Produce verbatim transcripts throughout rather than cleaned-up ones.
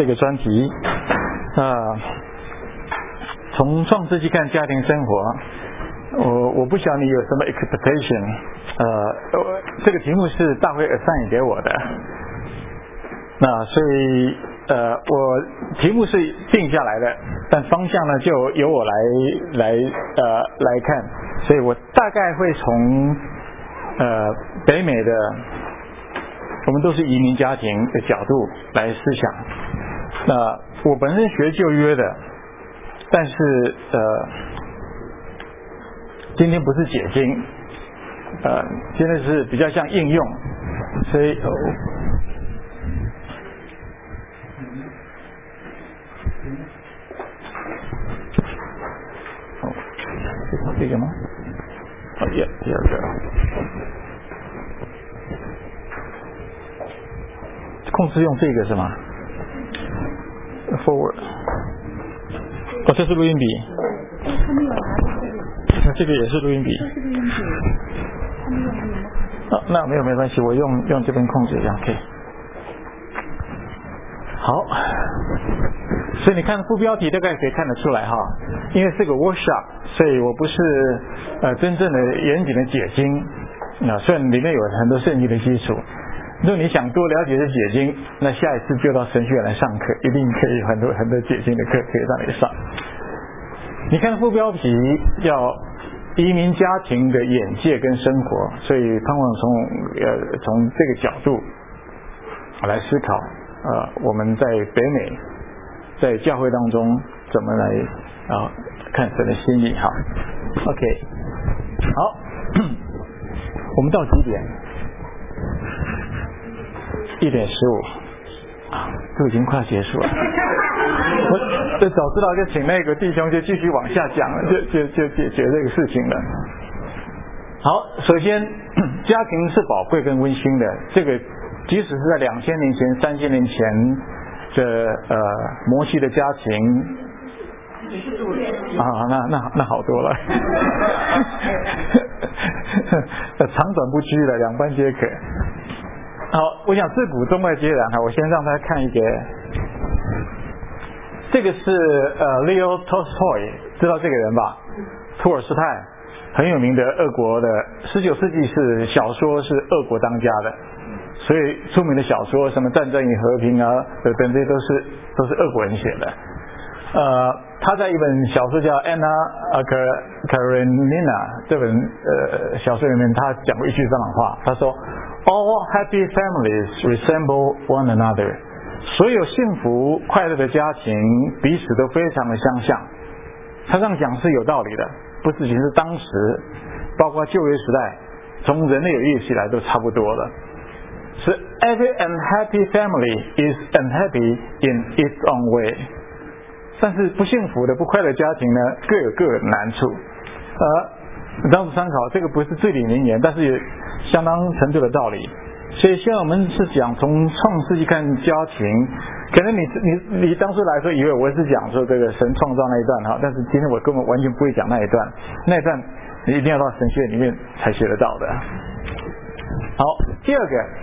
这个专题，呃，从创世纪看家庭生活，我我不晓得你有什么 expectation， 呃，这个题目是大会 assign 给我的，那所以呃，我题目是定下来的，但方向呢就由我来来呃来看，所以我大概会从呃北美的。我们都是移民家庭的角度来思想。那我本身学旧约的，但是呃，今天不是解经，呃，今天是比较像应用，所以哦，哦，这个吗？哦，也第二个。控制用这个是吗 ？Forward， 哦，这是录音笔。 他没有拿这那这个也是录音笔。 这是录音笔，他没有拿。 啊，那没有没关系，我用用这边控制一下 ，OK。好，所以你看副标题大概可以看得出来哈，因为是个 workshop， 所以我不是呃真正的严谨的解经，那、呃、虽然里面有很多圣经的基础。如果你想多了解这解经，那下一次就到神学院来上课，一定可以很多很多解经的课可以让你上。你看副标题叫移民家庭的眼界跟生活，所以盼望从呃从这个角度来思考，呃我们在北美在教会当中怎么来啊、呃、看神的心意哈。OK， 好，我们到几点？一点十五，啊，都已经快要结束了。我这早知道就请那个弟兄就继续往下讲了，就就就解决这个事情了。好，首先家庭是宝贵跟温馨的，这个即使是在两千年前、三千年前的呃摩西的家庭，啊，那那那好多了，长短不拘的，两班皆可。好，我想自古中外皆然哈。我先让大家看一个，这个是呃 Leo Tolstoy， 知道这个人吧？托尔斯泰，很有名的俄国的，十九世纪是小说是俄国当家的，所以出名的小说什么《战争与和平》啊等等，这些都是都是俄国人写的。呃，他在一本小说叫《Anna Karenina》这本呃小说里面，他讲过一句这样的话，他说 ：“All happy families resemble one another。”所有幸福快乐的家庭彼此都非常的相像。他这样讲是有道理的，不只是当时，包括旧约时代，从人类有意识以来都差不多了。是 every unhappy family is unhappy in its own way。但是不幸福的、不快乐家庭呢，各有各的难处。呃，当时参考这个不是至理名言，但是也相当程度的道理。所以现在我们是讲从创世纪看家庭，可能你你你当初来说以为我是讲说这个神创造那一段哈，但是今天我根本完全不会讲那一段，那一段你一定要到神学里面才学得到的。好，第二个，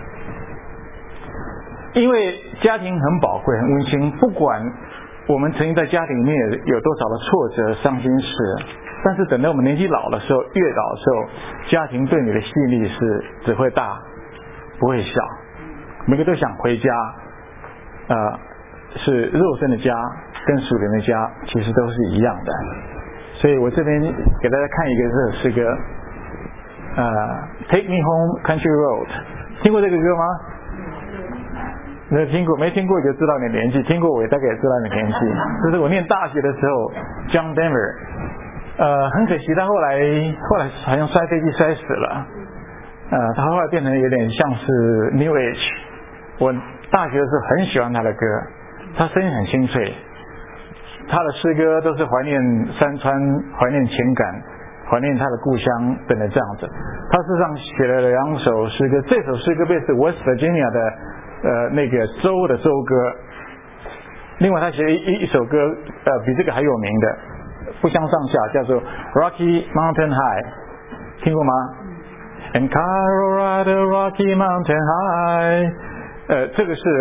因为家庭很宝贵、很温馨，不管我们曾经在家庭里面有多少的挫折、伤心事，但是等到我们年纪老的时候，越老的时候，家庭对你的吸引力是只会大，不会小。每个都想回家，呃，是肉身的家跟属灵的家其实都是一样的。所以我这边给大家看一个这首诗歌，呃 ，Take Me Home Country Road， 听过这个歌吗？没有听过，没听过就知道你的年纪，听过我大概也知道你的年纪。这是我念大学的时候 ，John Denver， 呃，很可惜他后来后来好像摔飞机摔死了，呃，他后来变成有点像是 New Age。我大学的时候很喜欢他的歌，他声音很清脆，他的诗歌都是怀念山川、怀念情感、怀念他的故乡等等这样子。他事实上写了两首诗歌，这首诗歌被是 West Virginia 的。呃，那个州的州歌，另外他写了一一首歌，呃，比这个还有名的，不相上下，叫做 Rocky Mountain High， 听过吗 ？In Colorado Rocky Mountain High， 呃，这个是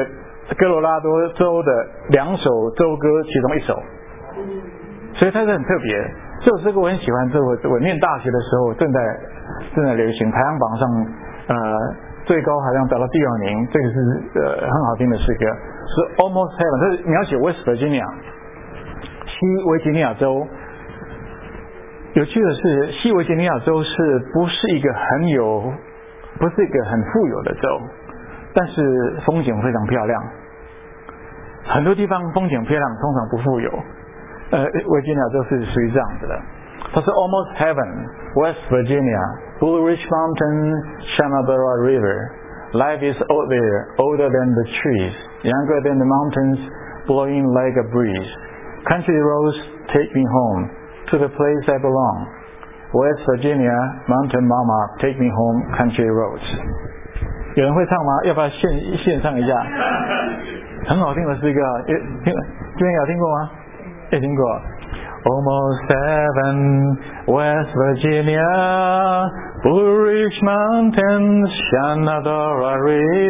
科罗拉多州的两首州歌其中一首，所以它是很特别。这首诗歌我很喜欢，这我我念大学的时候正在正在流行，排行榜上呃最高好像达到第二名，这个是呃很好听的诗歌，是 Almost Heaven， 这是描写 West Virginia 西维吉尼亚州。有趣的是，西维吉尼亚州是不是一个很有不是一个很富有的州，但是风景非常漂亮。很多地方风景漂亮，通常不富有。呃，维吉尼亚州是属于这样子的。它是 Almost Heaven, West Virginia, Blue Ridge Mountain, Shenandoah River. Life is out there, older than the trees, younger than the mountains, blowing like a breeze. Country roads take me home to the place I belong. West Virginia, Mountain Mama, take me home, country roads. 有人会唱吗？要不要献献唱一下？很好听的诗歌，听今天有听过吗？也听过。Almost Heaven, West Virginia, Blue Ridge Mountains, Shenandoah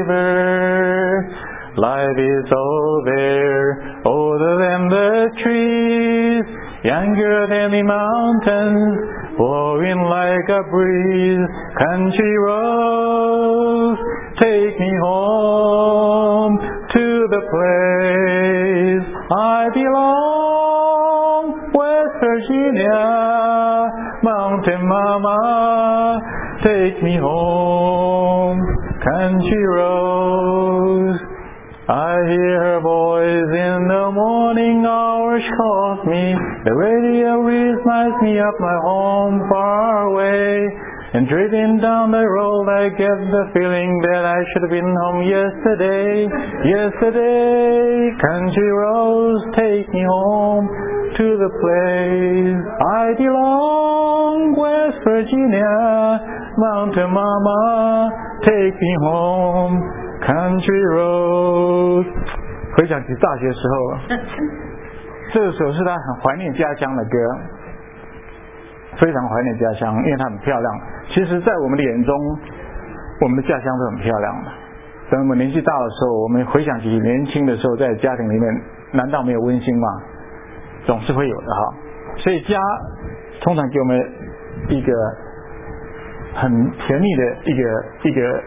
River. Life is all there, older than the trees, younger than the mountains, blowing like a breeze. Country roads take me home to the place I belong. West Virginia, Mountain Mama, take me home. Country roads, I hear her voice in the morning hours calls me. The radio reminds me of my home far away. And driving down the road I get the feeling that I should have been home yesterday. Yesterday, country roads take me home to the place I belong. West Virginia, Mountain Mama, take me home. Country road。 回想起大学时候，这首是他很怀念家乡的歌，非常怀念家乡，因为它很漂亮。其实在我们的眼中，我们的家乡都很漂亮的。等我们年纪大的时候，我们回想起年轻的时候在家庭里面，难道没有温馨吗？总是会有的哈。所以家通常给我们一个很甜蜜的一个一个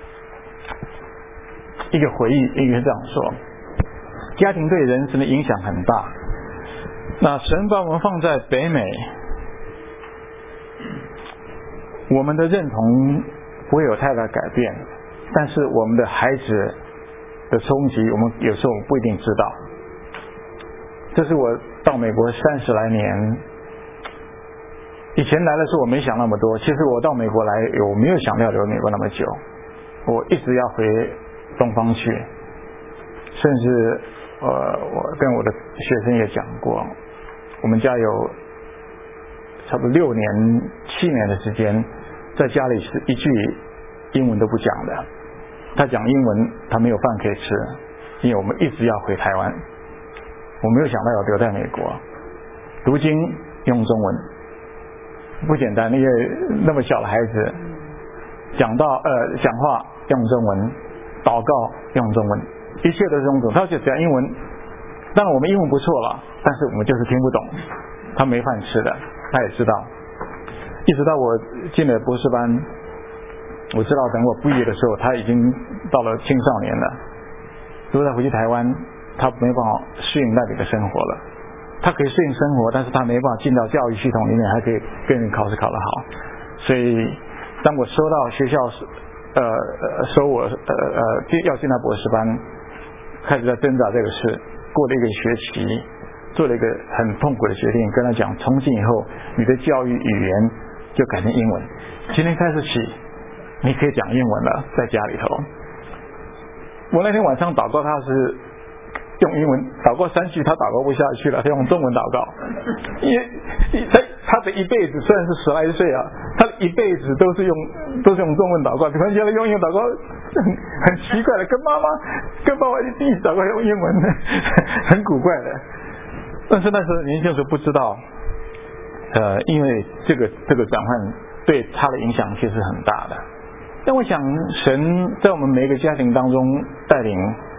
一个回忆，应该这样说。家庭对人生的影响很大。那神把我们放在北美，我们的认同不会有太大改变，但是我们的孩子的冲击，我们有时候不一定知道。这是我到美国三十来年，以前来的时候我没想那么多。其实我到美国来，我没有想到留美国那么久，我一直要回东方去，甚至呃，我跟我的学生也讲过，我们家有差不多六年、七年的时间，在家里是一句英文都不讲的。他讲英文，他没有饭可以吃，因为我们一直要回台湾。我没有想到要留在美国，读经用中文不简单，因为那么小的孩子，讲到呃讲话用中文，祷告用中文，一切都是用中文。他就讲英文，当然我们英文不错了，但是我们就是听不懂，他没饭吃的，他也知道。一直到我进了博士班，我知道等我毕业的时候，他已经到了青少年了。如果他回去台湾，他没办法适应那里的生活了。他可以适应生活，但是他没办法进到教育系统里面，还可以跟人考试考得好。所以当我收到学校呃收我呃呃要进到博士班，开始在挣扎这个事，过了一个学期，做了一个很痛苦的决定，跟他讲，从今以后你的教育语言就改成英文，今天开始起你可以讲英文了，在家里头。我那天晚上祷告，他是用英文祷告三句，他祷告不下去了，他用中文祷告。因为他他的一辈子虽然是十来岁啊，他一辈子都是用都是用中文祷告，突然间用英文祷告，很很奇怪的，跟妈妈跟爸爸一起祷告用英文，很古怪的。但是那时候年轻的时候不知道，呃，因为这个这个转换对他的影响其实很大的。但我想神在我们每一个家庭当中带领，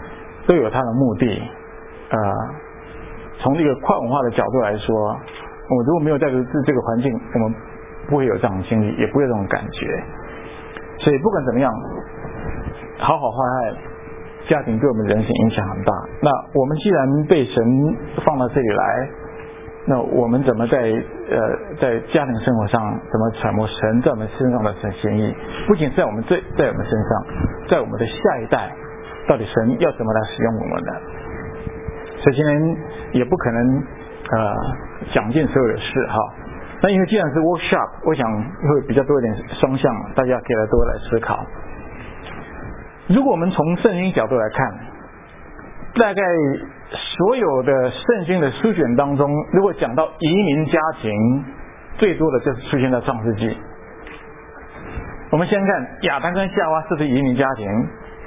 都有它的目的。呃，从一个跨文化的角度来说，我如果没有在这这个环境，我们不会有这种经历，也不会有这种感觉。所以不管怎么样，好好坏坏，家庭对我们人生影响很大。那我们既然被神放到这里来，那我们怎么在呃在家庭生活上怎么揣摩神在我们身上的心意？不仅在我们这在我们身上，在我们的下一代，到底神要怎么来使用我们呢？所以今天也不可能呃讲尽所有的事哈。那因为既然是 workshop， 我想会比较多一点双向，大家可以来多来思考。如果我们从圣经角度来看，大概所有的圣经的书卷当中，如果讲到移民家庭，最多的就是出现在创世纪。我们先看亚当跟夏娃是不是移民家庭？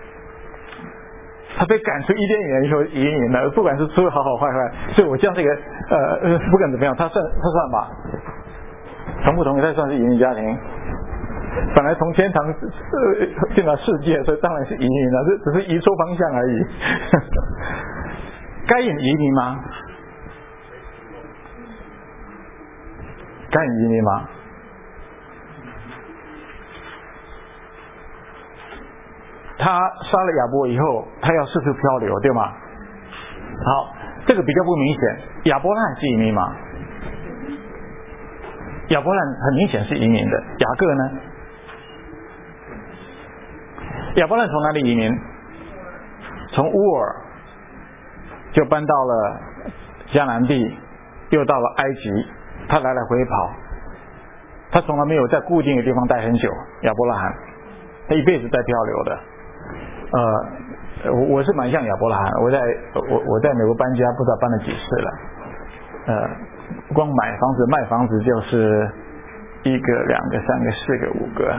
他被赶出伊甸园以后移民了，不管是出好好坏坏，所以我将这个呃不管怎么样，他算他算吧，同不同意？他算是移民家庭。本来从天堂呃进到世界，所以当然是移民了，这只是移错方向而已。该隐移民吗？该隐移民吗？他杀了亚伯以后，他要四处漂流，对吗？好，这个比较不明显。亚伯兰是移民吗？亚伯兰很明显是移民的。雅各呢？亚伯兰从哪里移民？从乌尔就搬到了迦南地，又到了埃及，他来来回跑，他从来没有在固定的地方待很久。亚伯拉罕，他一辈子在漂流的。呃，我我是蛮像亚伯拉罕，我在我我在美国搬家，不知道搬了几次了。呃，光买房子卖房子就是一个、两个、三个、四个、五个。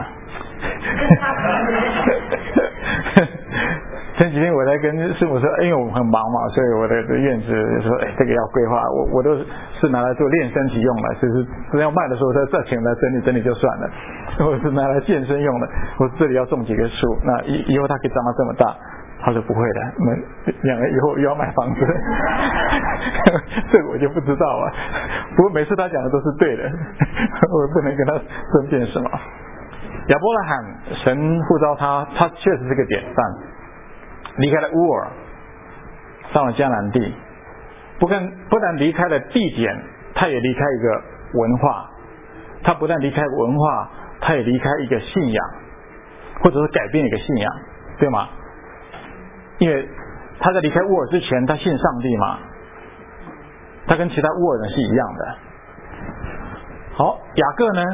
前几天我在跟师母说，因为我们很忙嘛，所以我的院子说，哎，这个要规划，我我都是拿来做练身体用的，就是只要卖的时候再再请来整理整理就算了。我是拿来健身用的，我这里要种几个树，那以以后它可以长到这么大。他说不会的，我们两个以后又要买房子。这个我就不知道了。不过每次他讲的都是对的，我不能跟他争辩什么。亚伯拉罕，神呼召他，他确实是个典范。离开了乌尔，上了迦南地，不但不但离开了地点，他也离开一个文化。他不但离开文化，他也离开一个信仰，或者是改变一个信仰，对吗？因为他在离开乌尔之前，他信上帝嘛，他跟其他乌尔人是一样的。好，雅各呢？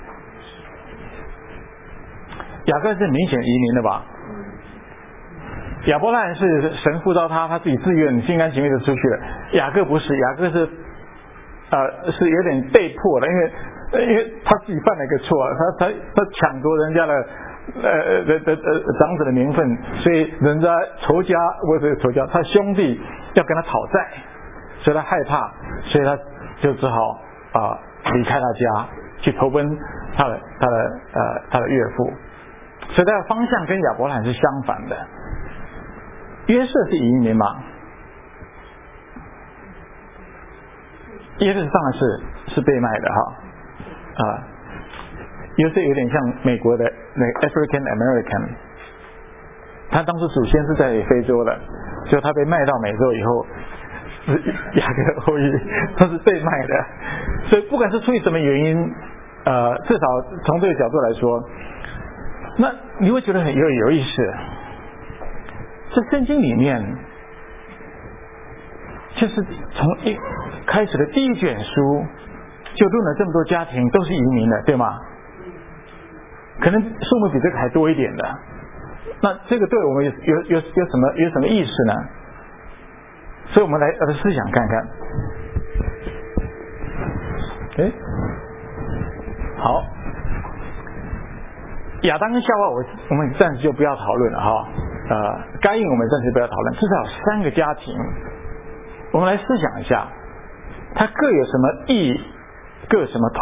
雅各是明显移民的吧？亚伯拉罕是神呼召他，他自己自愿心甘情愿的出去了。雅各不是，雅各是呃是有点被迫的，因为因为他自己犯了一个错，他他他抢夺人家的呃的的呃长子的名分，所以人家仇家不是仇家，他兄弟要跟他讨债，所以他害怕，所以他就只好啊、呃、离开他家去投奔他的他的呃他的岳父，所以他的方向跟亚伯拉罕是相反的。约瑟是移民吗？约瑟当然是是被卖的哈啊，约瑟有点像美国的那个 African American， 他当时祖先是在非洲的，所以他被卖到美洲以后是雅各后裔，他是被卖的，所以不管是出于什么原因，呃，至少从这个角度来说，那你会觉得很有有意思。这圣经里面，就是从一开始的第一卷书，就论了这么多家庭都是移民的，对吗？可能数目比这个还多一点的。那这个对我们有有有有什么有什么意思呢？所以我们来呃思想看看。哎，好，亚当跟夏娃，我我们暂时就不要讨论了哈。呃，该隐我们暂时不要讨论，至少有三个家庭，我们来思想一下，它各有什么异，各有什么同。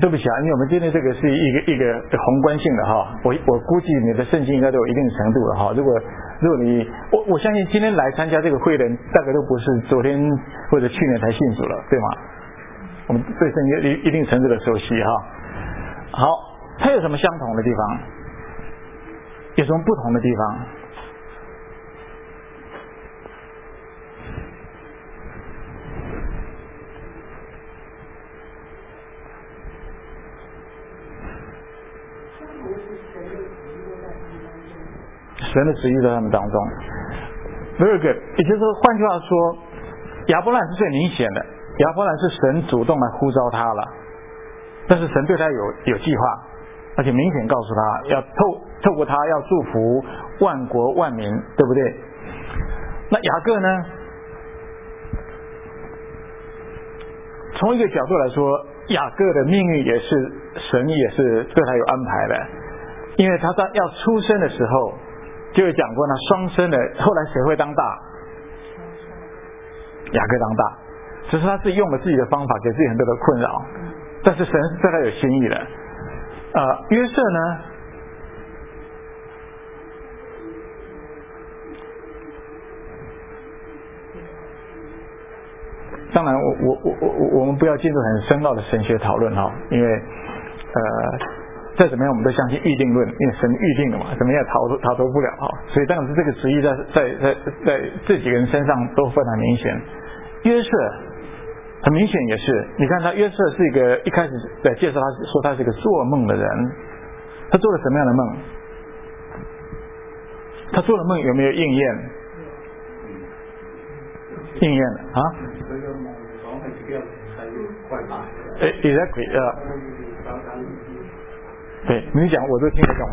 对不起啊，因为我们今天这个是一个一个宏观性的哈，我我估计你的圣经应该都有一定程度了哈。如果如果你我我相信今天来参加这个会的人，大概都不是昨天或者去年才信主了，对吗？我们对圣经一一定程度的熟悉哈。好，它有什么相同的地方？有什么不同的地方？神的旨意在他们当中 ，very good。也就是说，换句话说，亚伯兰是最明显的，亚伯兰是神主动来呼召他了，但是神对他有有计划，而且明显告诉他要透透过他要祝福万国万民，对不对？那雅各呢？从一个角度来说，雅各的命运也是神也是对他有安排的，因为他在要出生的时候。就有讲过呢，双生的后来谁会当大？雅各当大，只是他自己用了自己的方法，给自己很多的困扰。但是神是对他有心意的。呃，约瑟呢？当然我，我我我我我们不要进入很深奥的神学讨论哈，因为呃。再怎么样，我们都相信预定论，因为神预定的嘛，怎么样逃逃脱不了啊！所以当然是这个旨意在在在在这几个人身上都非常明显。约瑟很明显也是，你看他约瑟是一个一开始在介绍他说他是一个做梦的人，他做了什么样的梦？他做的梦有没有应验？应验了啊？哎 ，exactly 啊。对你讲我都听得懂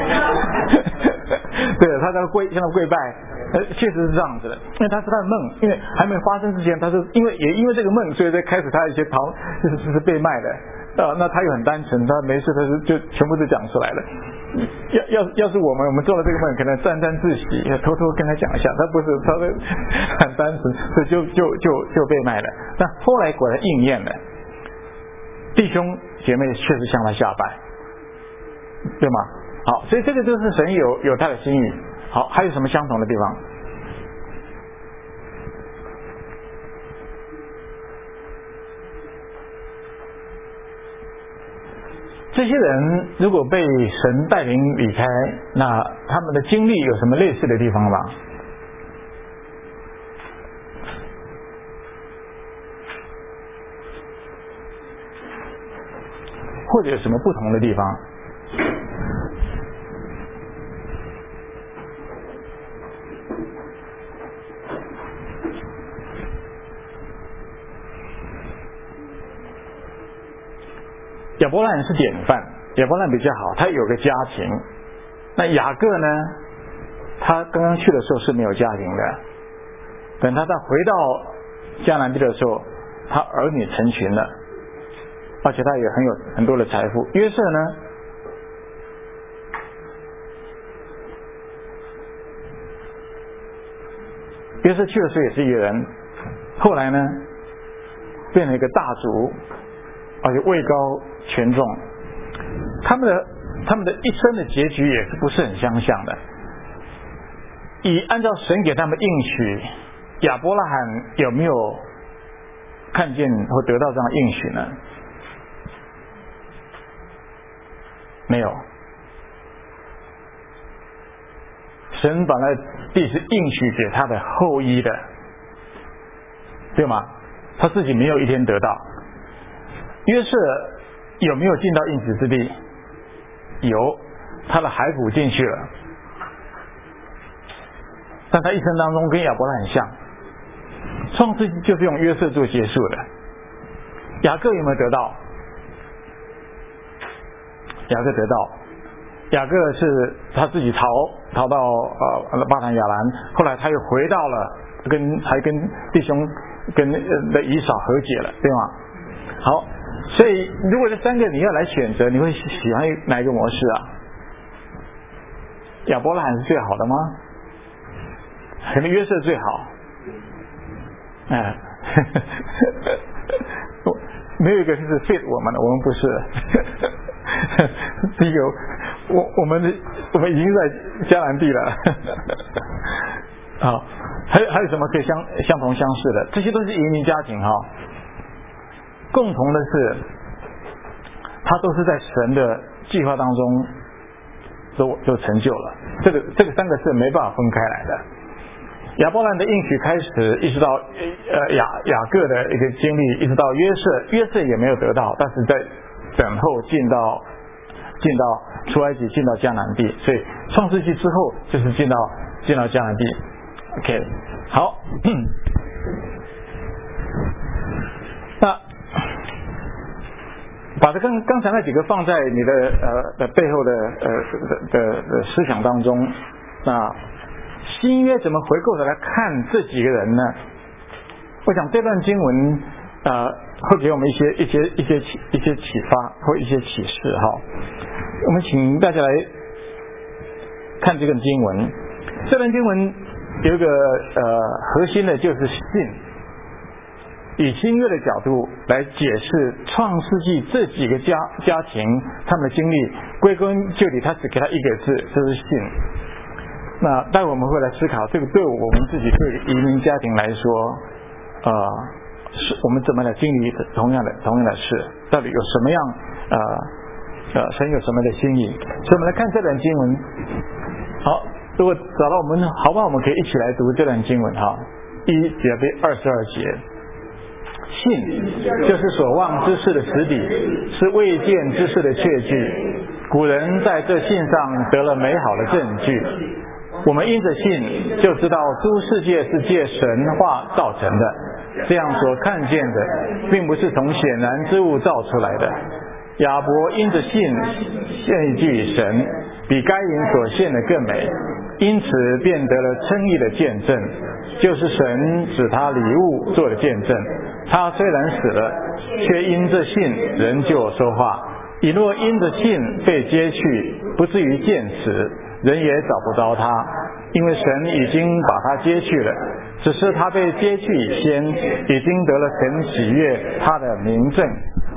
对，他在跪向他跪拜，呃，确实是这样子的，因为他是他的梦，因为还没发生之前，他是因为也因为这个梦，所以在开始他一些逃就是是被卖的，呃，那他又很单纯，他没事他是就全部都讲出来了。要要要是我们我们做了这个梦，可能沾沾自喜，偷偷跟他讲一下，他不是他是很单纯，所以就就就就被卖了。但后来果然应验了，弟兄姐妹确实向他下拜。对吗？好，所以这个就是神有有他的心意。好，还有什么相同的地方？这些人如果被神带领离开，那他们的经历有什么类似的地方吗？或者有什么不同的地方？亚伯兰是典范，亚伯兰比较好，他有个家庭。那雅各呢？他刚刚去的时候是没有家庭的，等他再回到迦南地的时候，他儿女成群了，而且他也很有很多的财富。约瑟呢？约瑟去的时候也是一个人，后来呢，变成一个大族，而且位高权重。他们的他们的一生的结局也是不是很相像的。以按照神给他们应许，亚伯拉罕有没有看见或得到这样的应许呢？没有。神本来地是应许给他的后裔的，对吗？他自己没有一天得到。约瑟有没有进到应许之地？有，他的骸骨进去了，但他一生当中跟亚伯拉很像。创世纪就是用约瑟做结束的。雅各有没有得到？雅各得到。雅各是他自己逃逃到呃巴坦亚兰，后来他又回到了，跟还跟弟兄跟的以扫和解了，对吗？好，所以如果这三个你要来选择，你会喜欢哪一个模式啊？亚伯拉罕是最好的吗？可能约瑟最好。哎， 没有一个是 fit 我们的，我们不是。第一个，我我们的我们已经在迦南地了。好，还有还有什么可以相相同相似的？这些都是移民家庭哈。共同的是，他都是在神的计划当中都都成就了。这个这个三个是没办法分开来的。亚伯兰的应许开始，一直到呃雅雅各的一个经历，一直到约瑟，约瑟也没有得到，但是在等候进到进到出埃及，进到迦南地，所以创世纪之后就是进到进到迦南地。OK， 好，那把这刚刚才那几个放在你的呃的背后的呃的 的, 的思想当中，那新约怎么回过头来看这几个人呢？我想这段经文呃会给我们一些一些一些启一些启发或一些启示哈。我们请大家来看这段经文。这段经文有一个呃核心的就是信，以新约的角度来解释创世纪这几个家家庭他们的经历，归根究底他只给他一个字，就是信。那待会我们会来思考，这个对我们自己对移民家庭来说，呃，是我们怎么来经历同样的同样的事，到底有什么样呃呃神有什么的心意？所以我们来看这段经文。好，如果找到我们，好吧，我们可以一起来读这段经文哈。一节第二十二节，信就是所望之事的实底，是未见之事的确据。古人在这信上得了美好的证据。我们因着信就知道诸世界是借神话造成的，这样所看见的并不是从显然之物造出来的。亚伯因着信献祭神，比该隐所献的更美，因此便得了称义的见证，就是神指他礼物做的见证。他虽然死了，却因着信仍旧说话。以若因着信被接去，不至于见死，人也找不着他，因为神已经把他接去了。只是他被接去以先，已经得了神喜悦他的名证。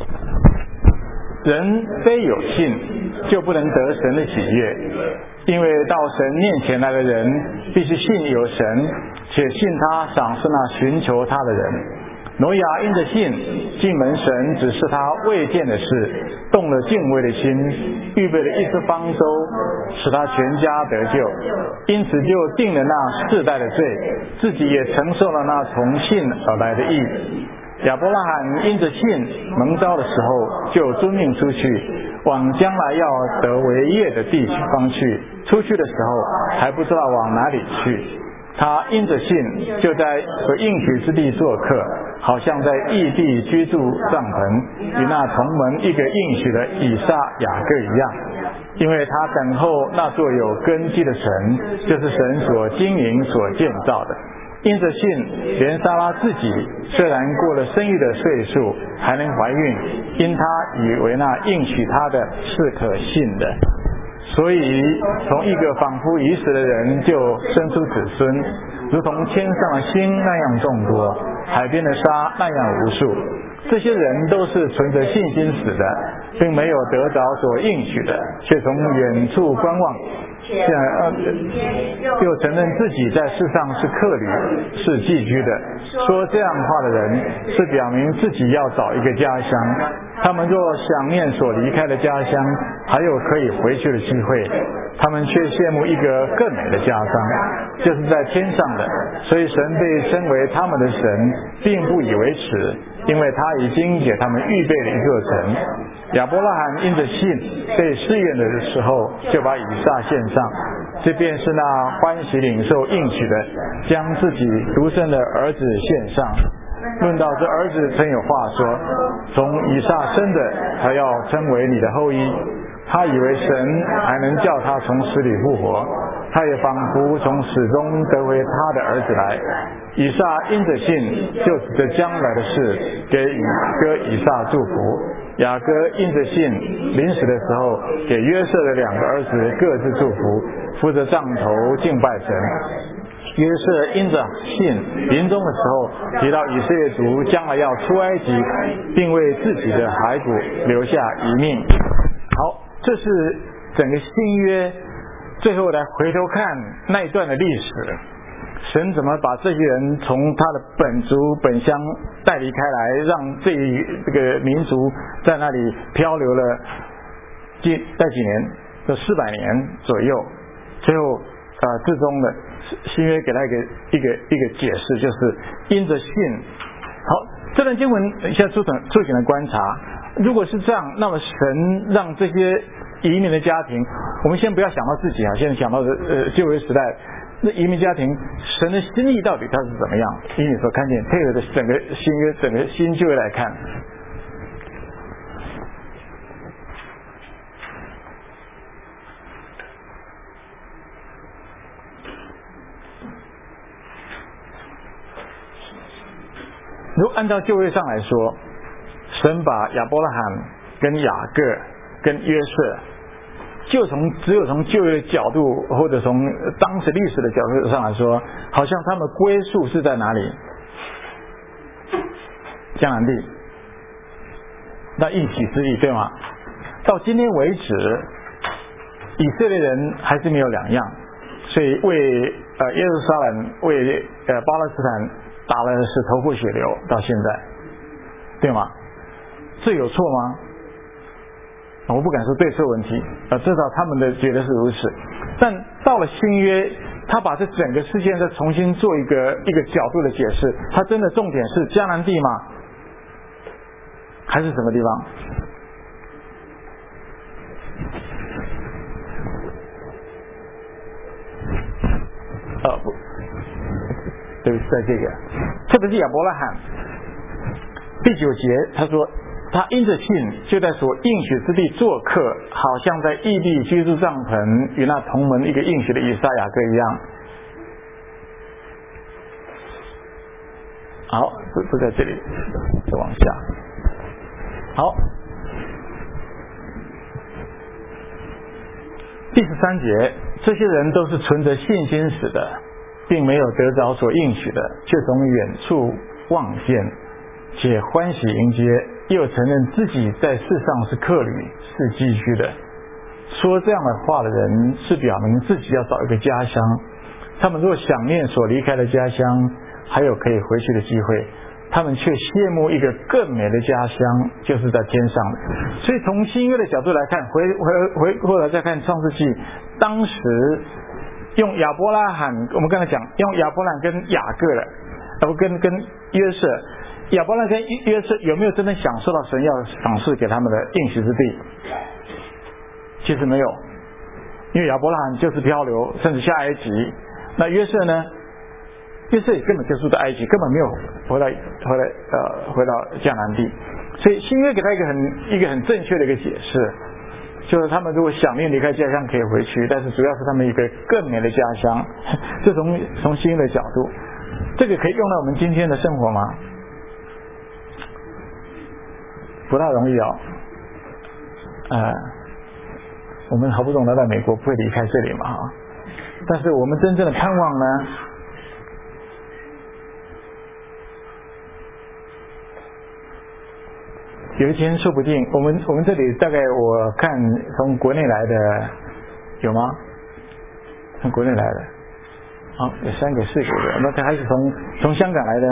人非有信，就不能得神的喜悦，因为到神面前来的人，必须信有神，且信他赏赐那寻求他的人。挪亚因着信进门，神指示他未见的事，动了敬畏的心，预备了一只方舟，使他全家得救，因此就定了那世代的罪，自己也承受了那从信而来的义。亚伯拉罕因着信蒙召的时候，就遵命出去，往将来要得为业的地方去。出去的时候还不知道往哪里去，他因着信就在所应许之地做客，好像在异地居住帐篷，与那同门一个应许的以撒、雅各一样。因为他等候那座有根基的神，就是神所经营所建造的。因着信，连撒拉自己虽然过了生育的岁数，还能怀孕，因他以为那应许他的是可信的。所以从一个仿佛已死的人就生出子孙，如同天上的星那样众多，海边的沙那样无数。这些人都是存着信心死的，并没有得着所应许的，却从远处观望，又承认自己在世上是客旅，是寄居的。说这样话的人，是表明自己要找一个家乡。他们若想念所离开的家乡，还有可以回去的机会，他们却羡慕一个更美的家乡，就是在天上的。所以神被称为他们的神，并不以为耻，因为他已经给他们预备了一座城。亚伯拉罕因着信被试验的时候，就把以撒献上，这便是那欢喜领受应许的，将自己独生的儿子献上。论到这儿子，曾有话说，从以撒生的才要称为你的后裔。他以为神还能叫他从死里复活，他也仿佛从死中得回他的儿子来。以撒因着信，就指着将来的事给雅各以撒祝福。雅各因着信，临死的时候给约瑟的两个儿子各自祝福，扶着杖头敬拜神。 约瑟因着信临终的时候提到以色列族将来要出埃及，并为自己的骸骨留下遗命。好，这是整个新约最后来回头看那一段的历史，神怎么把这些人从他的本族本乡带离开来，让这这个民族在那里漂流了几在几年，就四百年左右，最后呃最终的新约给他一个一个一个解释，就是因着信。好，这段经文现在出整出紧的观察，如果是这样，那么神让这些移民的家庭，我们先不要想到自己啊，现在想到的呃旧约时代那移民家庭，神的心意到底他是怎么样？以你所看见配合的整个新约整个新旧约来看，如果按照旧约上来说，神把亚伯拉罕跟雅各跟约瑟，就从只有从旧约的角度，或者从当时历史的角度上来说，好像他们归宿是在哪里？迦南地，那应许之地，对吗？到今天为止，以色列人还是没有两样，所以为呃耶路撒冷为呃巴勒斯坦打了是头破血流，到现在，对吗？这有错吗？我不敢说对错问题，呃，至少他们的觉得是如此。但到了新约，他把这整个事件再重新做一个一个角度的解释，他真的重点是迦南地吗？还是什么地方？呃不，对不起，在这个，特别是亚伯拉罕第九节，他说。他因着信，就在所应许之地做客，好像在异地居住帐篷，与那同门一个应许的以撒雅各一样。好，不不在这里，再往下。好，第十三节，这些人都是存着信心死的，并没有得着所应许的，却从远处望见，且欢喜迎接。又承认自己在世上是客旅，是寄居的。说这样的话的人，是表明自己要找一个家乡。他们若想念所离开的家乡，还有可以回去的机会，他们却羡慕一个更美的家乡，就是在天上的。所以从新约的角度来看，回回回过来再看创世纪，当时用亚伯拉罕，我们刚才讲用亚伯拉罕跟雅各的，而不跟跟约瑟。亚伯拉罕跟约瑟有没有真的享受到神要赏赐给他们的应许之地？其实没有，因为亚伯拉罕就是漂流，甚至下埃及。那约瑟呢？约瑟也根本就住在埃及，根本没有回来回来呃回到迦南地。所以新约给他一个很一个很正确的一个解释，就是他们如果想念离开家乡可以回去，但是主要是他们一个更美的家乡。这从从新约的角度，这个可以用到我们今天的生活吗？不大容易哦，呃，我们好不容易来到美国，不会离开这里嘛哈。但是我们真正的盼望呢？有一天说不定，我们我们这里大概我看从国内来的有吗？从国内来的，好，有三个四个的，那还是从从香港来的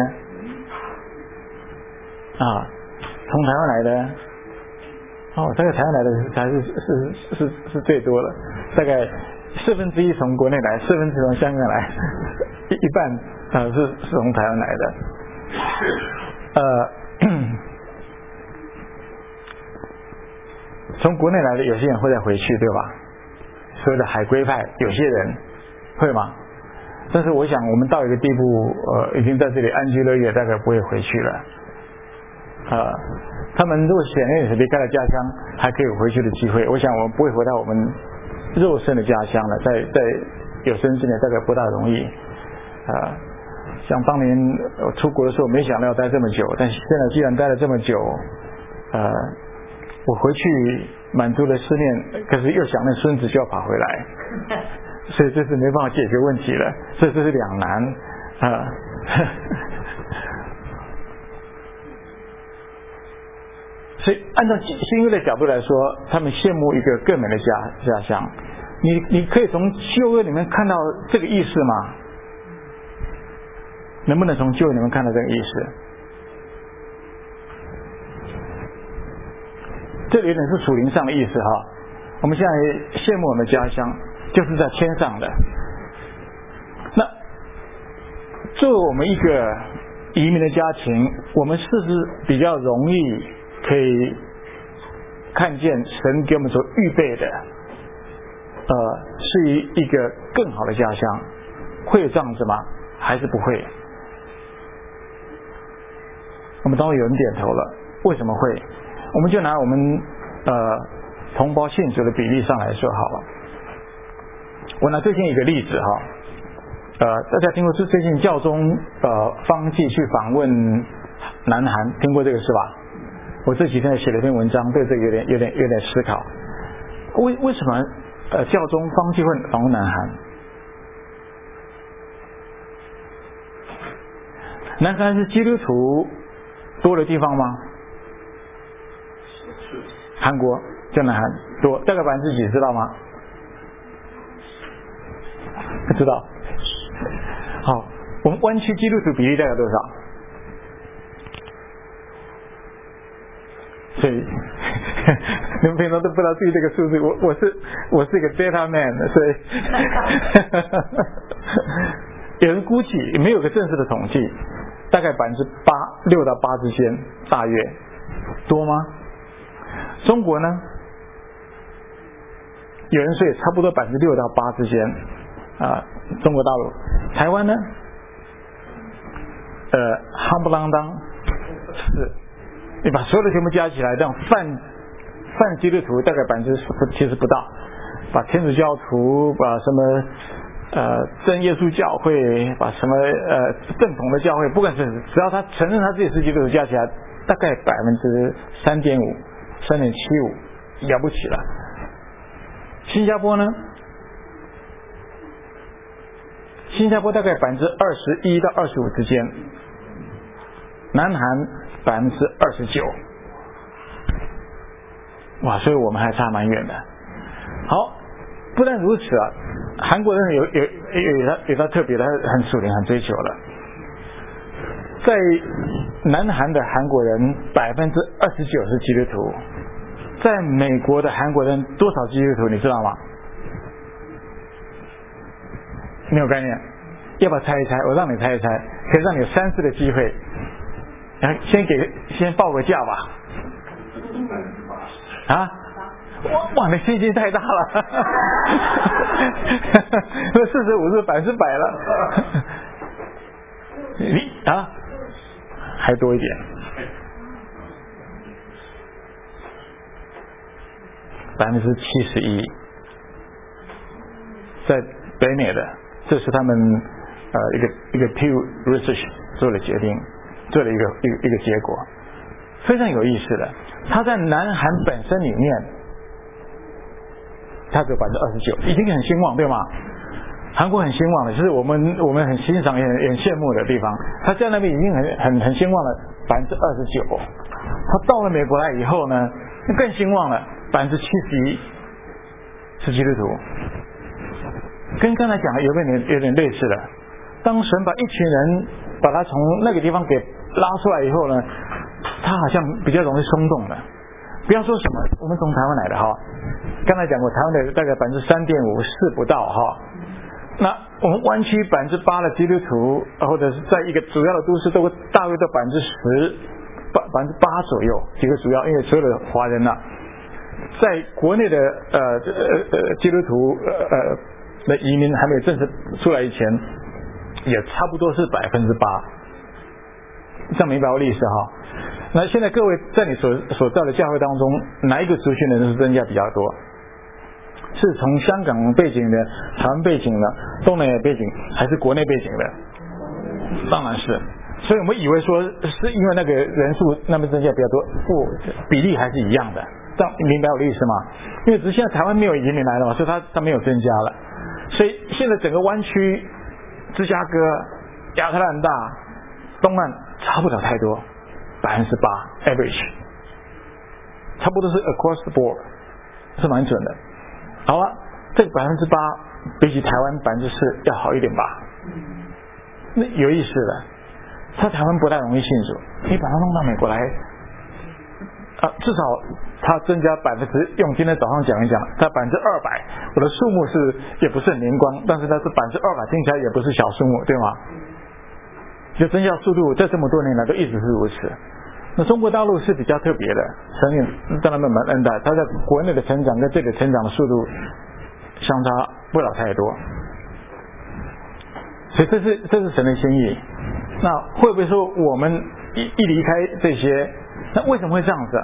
啊。从台湾来的，哦，大概台湾来的才是是是是最多了，大概四分之一从国内来，四分之一从香港来，一一半啊、呃、是是从台湾来的，呃，从国内来的有些人会再回去，对吧？所谓的海归派，有些人会吗？但是我想我们到一个地步，呃，已经在这里安居乐业，大概不会回去了。呃，他们如果显然是离开了家乡，还可以有回去的机会。我想我们不会回到我们肉身的家乡了，在在有生之年大概不大容易。呃，像当年我出国的时候，没想到要待这么久，但是现在既然待了这么久，呃，我回去满足了思念，可是又想念孙子就要跑回来， 所以这是没办法解决问题的，所以这是两难啊。呃所以按照新约的角度来说，他们羡慕一个更美的家家乡。你你可以从旧约里面看到这个意思吗？能不能从旧约里面看到这个意思？这里有点是属灵上的意思哈。我们现在羡慕我们的家乡，就是在天上的。那作为我们一个移民的家庭，我们是不是比较容易可以看见神给我们所预备的，呃，是一一个更好的家乡？会有这样子吗？还是不会？我们当然有人点头了。为什么会？我们就拿我们呃同胞信主的比例上来说好了。我拿最近一个例子哈，呃，大家听过是最近教宗呃方济去访问南韩，听过这个是吧？我这几天写了一篇文章，对这个有点有点有点思考。为为什么呃教宗方济会访问南韩？南韩是基督徒多的地方吗？韩国叫南韩多，大概百分之几知道吗？不知道。好，我们湾区基督徒比例大概多少？所以你们平常都不知道注意这个数字，我我是我是一个 data man， 所以有人估计没有个正式的统计，大概百分之八六到八之间，大约多吗？中国呢？有人说也差不多百分之六到八之间啊。中国大陆，台湾呢？呃，夯不啷当是，你把所有的全部加起来，这样泛泛基督徒大概百分之其实不到，把天主教徒，把什么呃真耶稣教会，把什么呃正统的教会，不管是只要他承认他自己是基督徒，加起来大概百分之三点五。三点七五，了不起了。新加坡呢？新加坡大概百分之二十一到二十五之间，南韩百分之二十九。哇，所以我们还差蛮远的。好，不但如此啊，韩国人有有有有他有他特别的很属灵、很追求的。在南韩的韩国人百分之二十九是基督徒，在美国的韩国人多少基督徒你知道吗？没有概念，要不要猜一猜？我让你猜一猜，可以让你有三次的机会。来，先给先报个价吧。啊？哇，你信心太大了！四十五是百分之百了。你啊？还多一点，百分之七十一，在北美的，这是他们呃一个一个 Pew Research 做的决定，做了一个一个一个结果，非常有意思的。他在南韩本身里面，他只有百分之二十九，已经很兴旺，对吗？韩国很兴旺的，就是我们我们很欣赏也很也很羡慕的地方。他在那边已经很很很兴旺了，百分之二十九。他到了美国来以后呢，更兴旺了，百分之七十一是基督徒。跟刚才讲的有点有点类似的。当神把一群人把他从那个地方给拉出来以后呢，他好像比较容易松动了。不要说什么，我们从台湾来的哈，刚才讲过，台湾的大概百分之三点五是不到哈。那我们湾区百分之八的基督徒，或者是在一个主要的都市，都会大约到百分之十、百百分之八左右。几个主要，因为所有的华人呐、啊，在国内的呃呃呃基督徒呃呃的移民还没有正式出来以前，也差不多是百分之八。这样明白我的意思哈？那现在各位在你所所在的教会当中，哪一个族群的人数增加比较多？是从香港背景的、台湾背景的、东南亚背景，还是国内背景的？当然是。所以我们以为说是因为那个人数那么增加比较多，不，比例还是一样的。这样你明白我的意思吗？因为只是现在台湾没有移民来了嘛，所以它它没有增加了。 所以现在整个湾区、芝加哥、亚特兰大、东岸差不了太多，百分之八 average， 差不多是 across the board， 是蛮准的。好了，这个百分之八比起台湾百分之四要好一点吧？那有意思了，他台湾不太容易信主，你把它弄到美国来。啊，至少它增加百分之，用今天早上讲一讲，它百分之二百，我的数目是也不是很灵光，但是它是百分之二百，听起来也不是小数目，对吗？就增加速度在这么多年来都一直是如此。那中国大陆是比较特别的，神也当然蛮恩待，它在国内的成长跟这里成长的速度相差不了太多，所以这是这是神的心意。那会不会说我们一一离开这些？那为什么会这样子啊？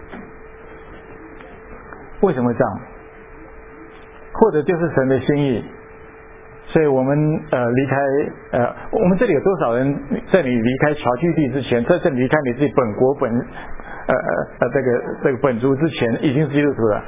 为什么会这样？或者就是神的心意，所以我们呃离开呃，我们这里有多少人在你离开侨居地之前，在这里离开你自己本国本呃呃这个这个本族之前已经是基督徒了？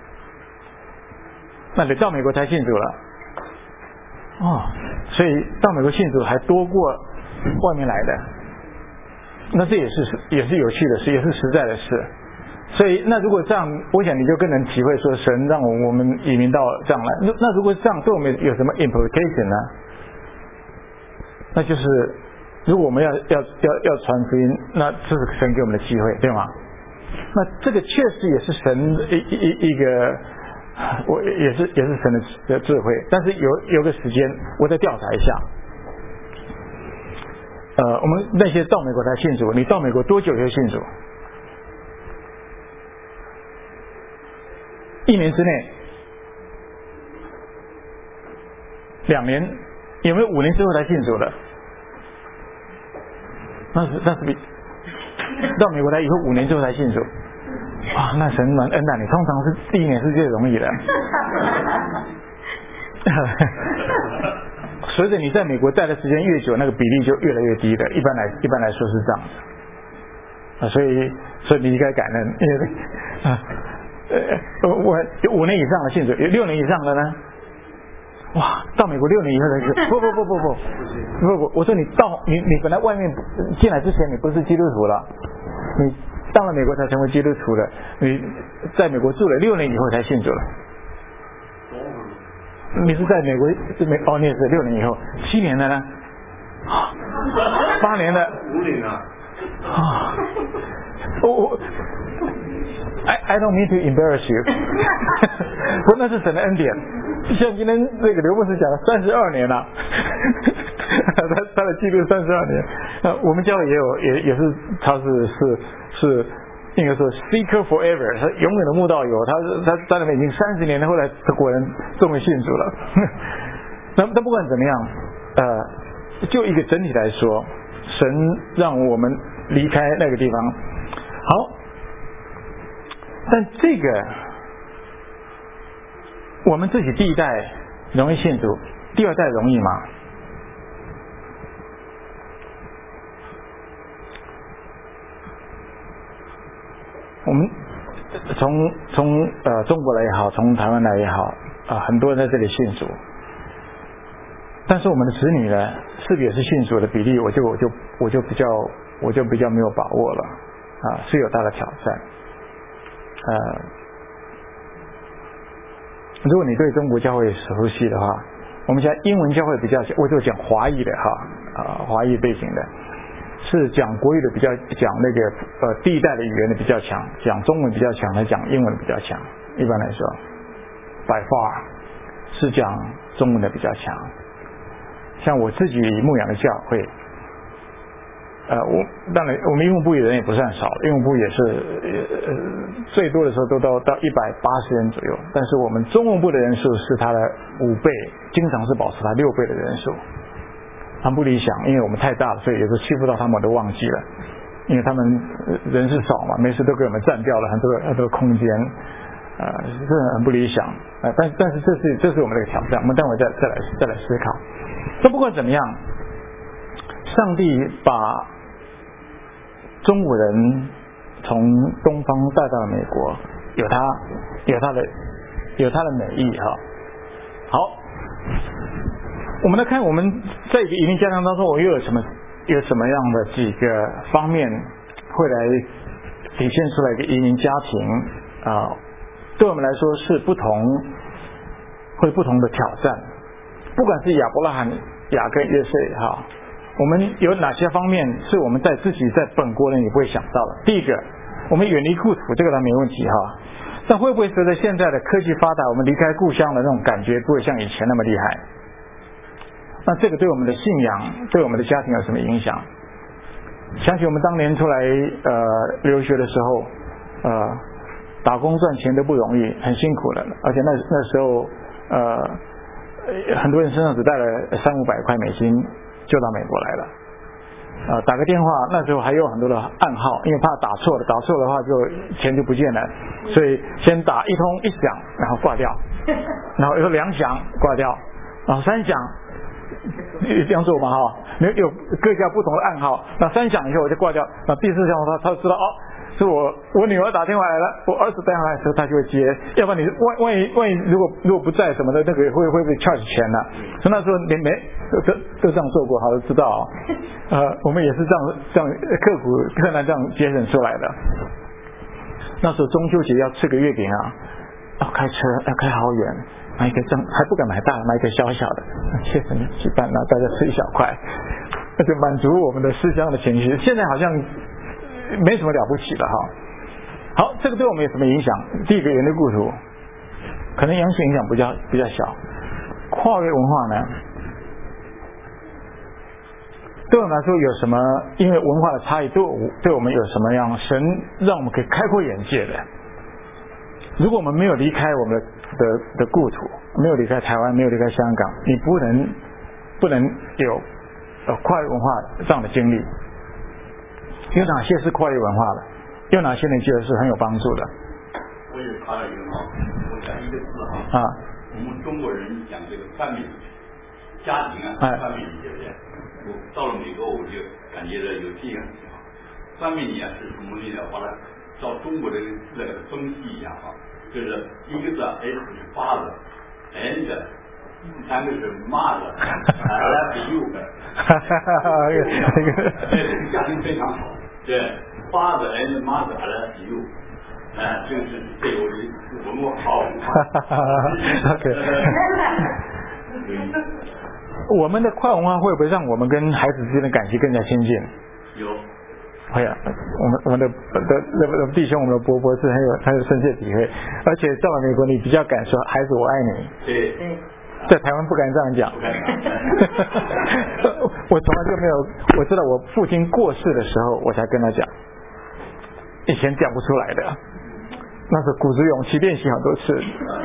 那你到美国才信主了，哦，所以到美国信主还多过外面来的。那这也是也是有趣的事，也是实在的事。所以那如果这样，我想你就更能体会说神让我们移民到这样来。那那如果这样对我们有什么 implication 呢？那就是如果我们要要要要传福音，那这是神给我们的机会，对吗？那这个确实也是神一一一个，我也是也是神的的智慧。但是有有个时间，我再调查一下。呃，我们那些到美国才信主，你到美国多久就信主？一年之内，两年，有没有五年之后才信主的？那是那是比到美国来以后五年之后才信主，啊，那神蛮恩待你，通常是第一年是最容易的。随着你在美国待的时间越久，那个比例就越来越低的。一般来一般来说是这样子啊，所以所以你应该感恩，因为啊，呃，我有五年以上的信主，有六年以上的呢，哇，到美国六年以后才是不不不不不不不，我说你到你你本来外面进来之前你不是基督徒了，你到了美国才成为基督徒的，你在美国住了六年以后才信主了。你是在美国是美哦，你也是六年以后，七年的呢？啊，八年的？五年啊！啊，我我 I I don't mean to embarrass you 不，那是神的恩典。像今天这个刘牧师讲了三十二年了，他他的记录三十二年。呃，我们教会也有也也是，他是是是。应该说 seeker forever， 他永远的慕道友，他他在那边已经三十年了，后来他果然终于信主了。那那不管怎么样，呃，就一个整体来说，神让我们离开那个地方，好，但这个我们自己第一代容易信主，第二代容易吗？我们从从呃中国来也好，从台湾来也好，啊、呃、很多人在这里信主，但是我们的子女呢，是不是也是信主的比例，我就我就我就比较我就比较没有把握了啊、呃，是有大的挑战。呃，如果你对中国教会熟悉的话，我们讲英文教会比较，我就讲华裔的哈啊、呃、华裔背景的。是讲国语的比较讲那个呃第一代的语言的比较强，讲中文比较强的讲英文比较强。一般来说 ，by far 是讲中文的比较强。像我自己牧养的教会，呃，我当然我们英文部的人也不算少，英文部也是呃最多的时候都到到一百八十人左右，但是我们中文部的人数是它的五倍，经常是保持它六倍的人数。很不理想，因为我们太大了，所以有时候欺负到他们我都忘记了，因为他们人是少嘛，没事都给我们占掉了很多很多空间，呃，这很不理想，呃，但但是这是这是我们的挑战，我们待会再再来再来思考。那不管怎么样，上帝把中国人从东方带到了美国，有他有他的有他的美意哈。好。 我们来看我们在一个移民家庭当中，我又有什么有什么样的几个方面会来体现出来一个移民家庭啊、呃，对我们来说是不同会不同的挑战。不管是亚伯拉罕、雅各、约瑟哈，我们有哪些方面是我们在自己在本国人也不会想到的？第一个，我们远离故土，这个倒没问题哈。但会不会随着现在的科技发达，我们离开故乡的那种感觉不会像以前那么厉害？那这个对我们的信仰、对我们的家庭有什么影响？想起我们当年出来呃留学的时候，呃打工赚钱都不容易，很辛苦的，而且那那时候呃很多人身上只带了三五百块美金就到美国来了。呃，打个电话，那时候还有很多的暗号，因为怕打错了，打错的话就钱就不见了，所以先打一通一响，然后挂掉，然后有两响挂掉，然后三响，这样做嘛哈，有各家不同的暗号，那三响以后我就挂掉，那第四响他他知道哦，是我我女儿打电话来了，我儿子打电话来的时候他就会接，要不然你万万一万一如果如果不在什么的，那个会会被 charge 钱的，所以那时候没没都都这样做过，好都知道哦。呃，我们也是这样这样刻苦困难这样节省出来的。那时候中秋节要吃个月饼啊，要开车要开好远，买一个这样还不敢买大，买一个小小的，切成几瓣，然后大家吃一小块，那就满足我们的思乡的情绪。现在好像没什么了不起的哈。好，这个对我们有什么影响？第一个，远离故土，可能阳性影响比较比较小。跨越文化呢？对我们来说有什么？因为文化的差异，对我对我们有什么样神让我们可以开阔眼界的？如果我们没有离开我们的的的故土，没有离开台湾，没有离开香港，你不能不能有呃跨越文化这样的经历。有哪些是跨越文化的？有哪些你觉得是很有帮助的？ 我也查了一个哈，我讲一个字哈。 啊。 我们中国人讲这个family家庭啊， 哎 family 对不对？我到了美国我就感觉到有这样子哈，family啊是什么呢？把它照中国的那个分析一下哈，就是一个字 S 是 father，and 第三个是 mother，I love you。这个家庭非常好，对 ，father and mother，I love you。哎，这个是对我的文化好。 OK。我们的跨文化会不会让我们跟孩子之间的感情更加亲近？ 有。 会啊，我们我们的的的弟兄，我们的伯伯是很有很有深切体会，而且到了美国，你比较敢说孩子我爱你。 对对。 在台湾不敢这样讲。我从来就没有，我知道我父亲过世的时候，我才跟他讲，以前讲不出来的。那是鼓足勇气练习很多次。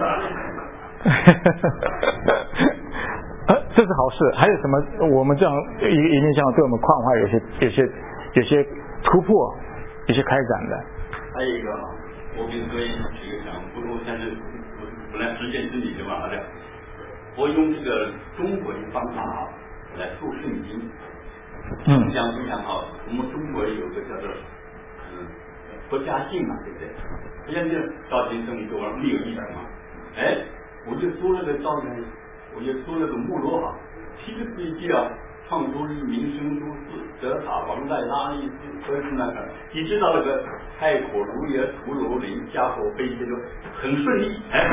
呃，这是好事。还有什么？我们这样一个一面向对我们跨文化有些、有些、有些突破，有些开展的。 还有一个，我跟各位举个讲，不过但是本来实践是你的嘛，好的。我用这个中国的方法啊来读圣经。嗯。讲就讲啊，我们中国有个叫做嗯佛家信嘛，对不对？佛家信到今生里头没有一点嘛，哎，我就做了个照片。我就说了个目录哈，七个世纪啊，创作力、民生都市、德塔、王代、拉力斯、科是那个，一直到那个太果、如也、图罗林、加火、贝这个很顺利。哎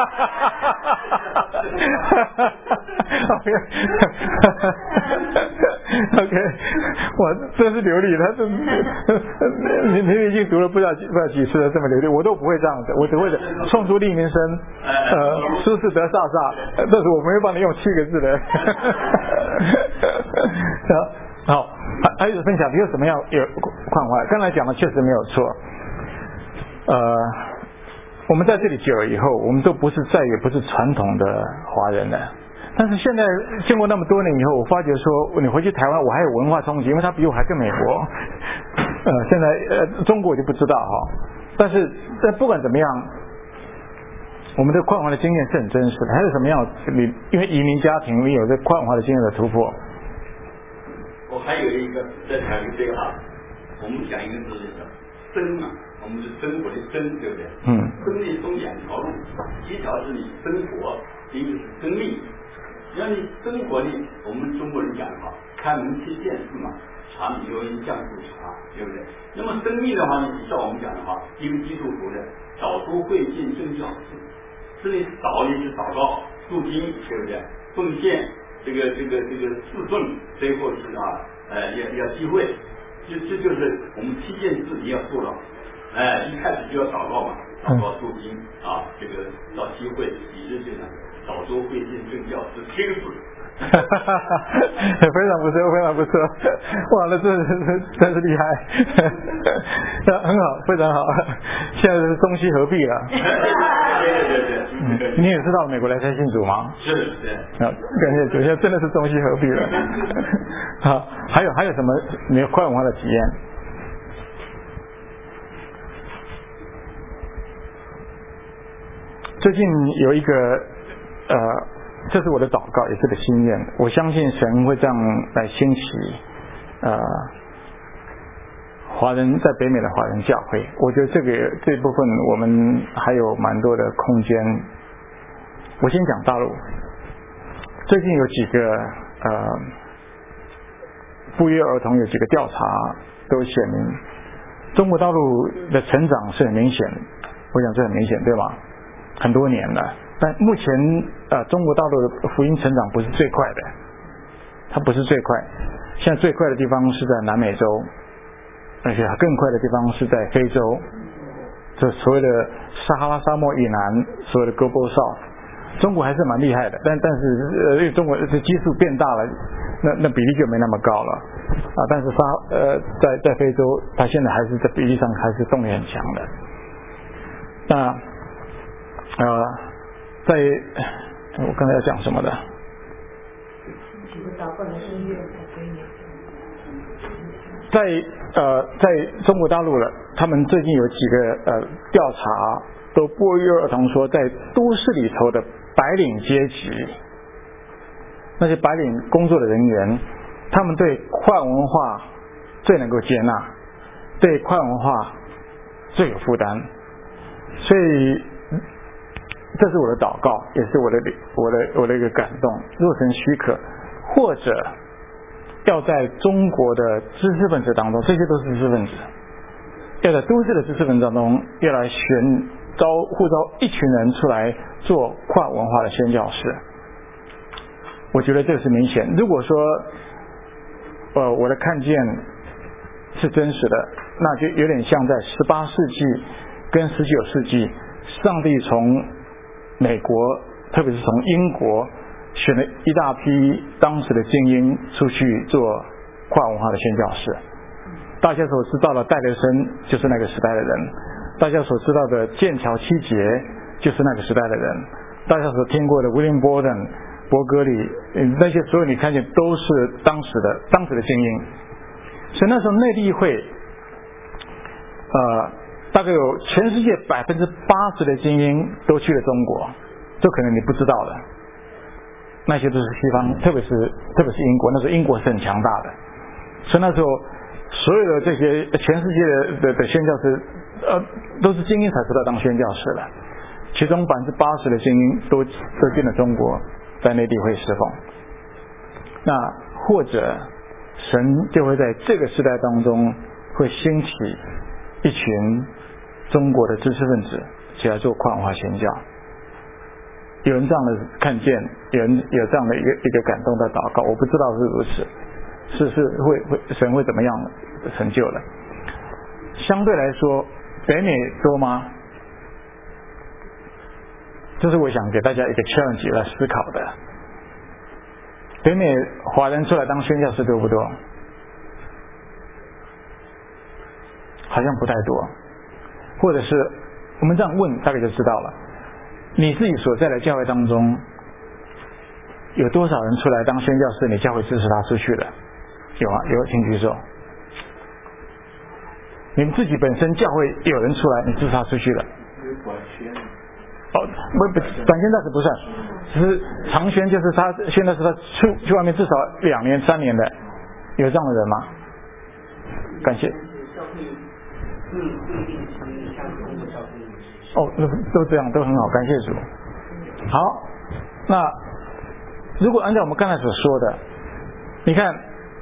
OK， 我真是流利，他是你你已经读了不知道几不知道几次了，这么流利，我都不会这样子，我只会的创作利民生，呃，舒适得飒飒，但是我没有帮你用七个字的。好，还还有分享，你有什么样有况外？刚才讲的确实没有错，呃，我们在这里久了以后，我们都不是再也不是传统的华人了。但是现在经过那么多年以后，我发觉说，你回去台湾，我还有文化冲击，因为它比我还更美国。呃，现在呃，中国我就不知道哈。但是，但不管怎么样，我们的跨文化的经验是很真实的。还有什么样？你因为移民家庭，你有这跨文化的经验的突破。 我还有一个在讲这个啊，我们讲一个字叫生啊，我们是生活的生，对不对？嗯。生命中两条路，一条是你生活，一个是生命。 要你生活里，我们中国人讲的话，开门七件事嘛，茶米油盐酱醋茶，对不对？那么生命的话，你照我们讲的话，一个基督徒的早出会进正教事，是你早你是祷告、读经，对不对？奉献这个这个这个侍奉，最后是啊呃要要聚会，这这就是我们七件事你要做到。哎，一开始就要祷告嘛，祷告读经啊，这个到机会，你是这样早出会进正教是七个字。 非常不错，非常不错，哇，那这真真是厉害，很好，非常好。现在是中西合璧了。 对对对对。 嗯，你也是到美国来才信主吗？ 是，对。 啊，感谢主，现在真的是中西合璧了。好，还有还有什么你有快文化的体验？最近有一个呃。这是我的祷告，也是个心愿。我相信神会这样来兴起，呃，华人在北美的华人教会。我觉得这个这部分我们还有蛮多的空间。我先讲大陆，最近有几个呃不约而同有几个调查都显明，中国大陆的成长是很明显，我想这很明显，对吧？很多年了。但目前呃，中国大陆的福音成长不是最快的，它不是最快。现在最快的地方是在南美洲，而且更快的地方是在非洲，这所谓的撒哈拉沙漠以南，所谓的 Global South， 中国还是蛮厉害的，但但是呃，因为中国的基数变大了，那那比例就没那么高了啊。但是沙呃，在在非洲，它现在还是在比例上还是动力很强的。那呃。在我刚才要讲什么的？在呃，在中国大陆了，他们最近有几个呃调查都不约而同说，在都市里头的白领阶级，那些白领工作的人员，他们对跨文化最能够接纳，对跨文化最有负担，所以。这是我的祷告，也是我的我的我的一个感动。若神许可，或者要在中国的知识分子当中，这些都是知识分子，要在都市的知识分子当中，要来选招呼召一群人出来做跨文化的宣教士。我觉得这个是明显。如果说，呃，我的看见是真实的，那就有点像在十八世纪跟十九世纪，上帝从美国，特别是从英国选了一大批当时的精英出去做跨文化的宣教士。大家所知道的戴德生就是那个时代的人，大家所知道的剑桥七杰就是那个时代的人，大家所听过的 William Borden、伯格里，那些所有你看见都是当时的当时的精英。所以那时候内地会，呃。大概有全世界百分之八十的精英都去了中国，这可能你不知道的。那些都是西方，特别是特别是英国，那时候英国是很强大的，所以那时候所有的这些全世界的的宣教士，呃，都是精英才知道当宣教士的。其中百分之八十的精英都都进了中国，在内地会侍奉。那或者神就会在这个时代当中会兴起一群中国的知识分子起来做跨文化宣教。有人这样的看见，有人有这样的一个一个感动的祷告，我不知道是如此，是是会会神会怎么样成就的。相对来说，北美多吗？这是我想给大家一个 challenge 来思考的。北美华人出来当宣教士多不多？好像不太多，或者是我们这样问，大概就知道了。你自己所在的教会当中，有多少人出来当宣教士？你教会支持他出去的？有啊，有，请举手。你们自己本身教会有人出来，你支持他出去的？哦，不不，短宣暂时不算，只是长宣，就是他现在是他出去外面至少两年、三年的，有这样的人吗？感谢。哦，都都这样，都很好，感谢主。好，那如果按照我们刚才所说的，你看，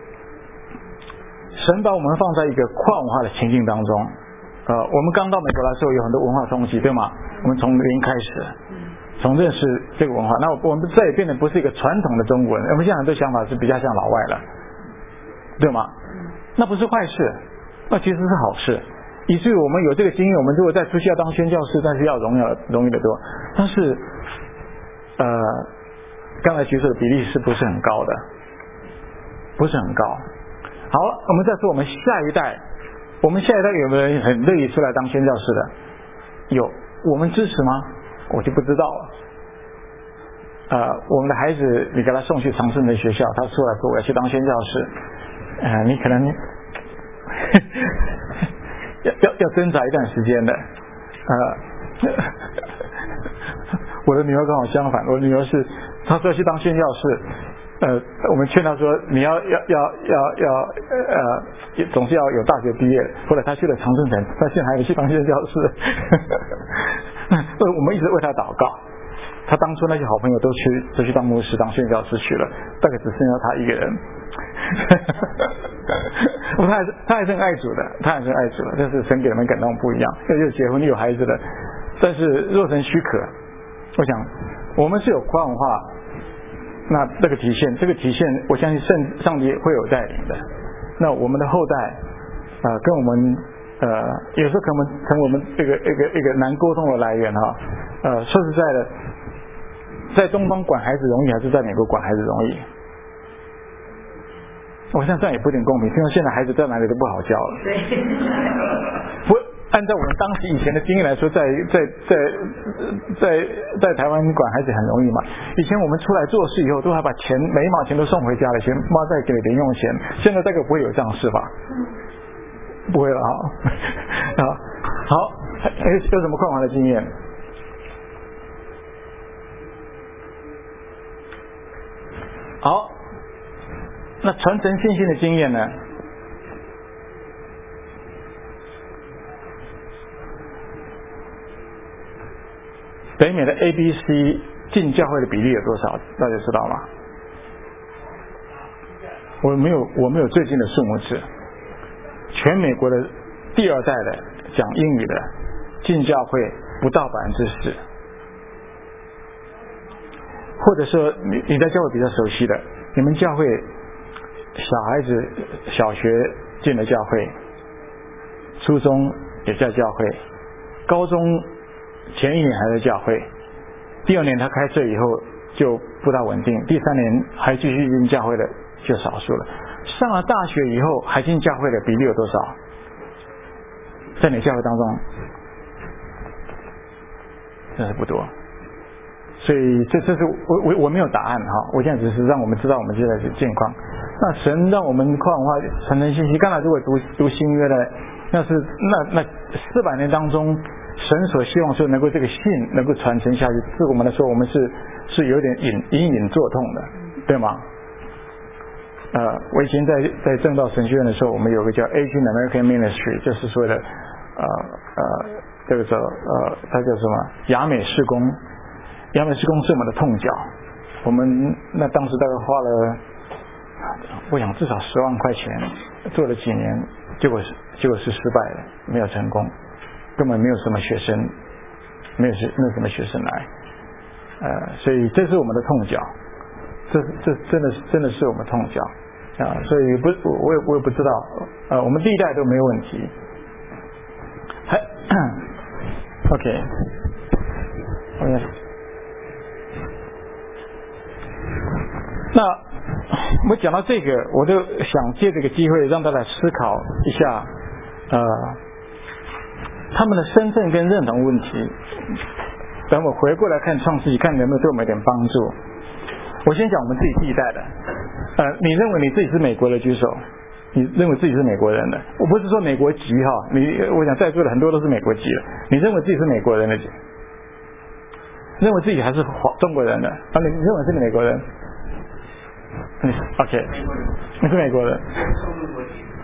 神把我们放在一个跨文化的情境当中。呃，我们刚到美国来的时候，有很多文化冲击，对吗？我们从零开始，从认识这个文化，那我们再也变得不是一个传统的中国人，我们现在很多想法是比较像老外了，对吗？那不是坏事，那其实是好事。以至于我们有这个经验，我们如果再出去要当宣教士，但是要荣耀容易得多。但是，呃，刚才举出的比例是不是很高的？不是很高。好，我们再说我们下一代。我们下一代有没有人很乐意出来当宣教士的？有，我们支持吗？我就不知道了。呃，我们的孩子，你给他送去常春藤学校，他出来说我要去当宣教士，呃，你可能要要要挣扎一段时间的。呃，我的女儿刚好相反，我的女儿是她说要去当宣教士。呃，我们劝他说你要要要要要呃，总是要有大学毕业。后来他去了常春藤，他现在还没去当宣教士。我们一直为他祷告。他当初那些好朋友都去都去当牧师、当宣教士去了，大概只剩下他一个人。他还是他还是很爱主的，他还是很爱主的，但是神给他们感动不一样，又结婚又有孩子的。但是若神许可，我想我们是有跨文化。那这个体现，这个体现，我相信圣上帝会有带领的。那我们的后代，呃，跟我们，呃，有时候可能成我们这个一个一个难沟通的来源哈。呃，说实在的，在东方管孩子容易，还是在美国管孩子容易？我想这样也不一定公平，因为现在孩子在哪里都不好教了。不。按照我们当时以前的经验来说，在在在在在台湾管孩子很容易嘛。以前我们出来做事以后，都还把钱每一毛钱都送回家了，钱妈再给零用钱。现在这个不会有这样的事吧？不会了啊！啊，好，还有什么跨文化的经验？好，那传承信心的经验呢？北美的 A B C 进教会的比例有多少？大家知道吗？我没有，我没有最近的数目字。全美国的第二代的讲英语的进教会不到百分之十，或者说你你在教会比较熟悉的，你们教会小孩子小学进了教会，初中也在教会，高中前一年还在教会，第二年他开设以后就不大稳定，第三年还继续进教会的就少数了。上了大学以后还进教会的比例有多少？在你教会当中，真是不多。所以这这是我我我没有答案哈，我现在只是让我们知道我们现在的境况。那神让我们跨文化传承信息，刚才如果读读新约的，那是那那四百年当中。神所希望说能够这个信能够传承下去，对我们来说，我们是是有点隐隐隐作痛的，对吗？呃，我以前在在正道神学院的时候，我们有个叫 Asian American Ministry， 就是说的呃呃这个叫呃它叫什么亚美事工，亚美事工是我们的痛脚，我们那当时大概花了，我想至少十万块钱，做了几年，结果是结果是失败了，没有成功。根本没有什么学生，没有没有什么学生来，呃，所以这是我们的痛脚，这这真的是真的是我们痛脚啊！所以不，我也我也不知道，呃，我们第一代都没有问题，还 OK， OK， 那我讲到这个，我就想借这个机会让大家思考一下，呃。他们的身份跟认同问题，等我回过来看创世纪，看能不能对我们有点帮助。我先讲我们自己第一代的，呃，你认为你自己是美国的举手，你认为自己是美国人的，我不是说美国籍哈，你我想在座的很多都是美国籍的，你认为自己是美国人的，认为自己还是中国人的，啊，你认为是美国人？嗯 ，OK， 你是美国人，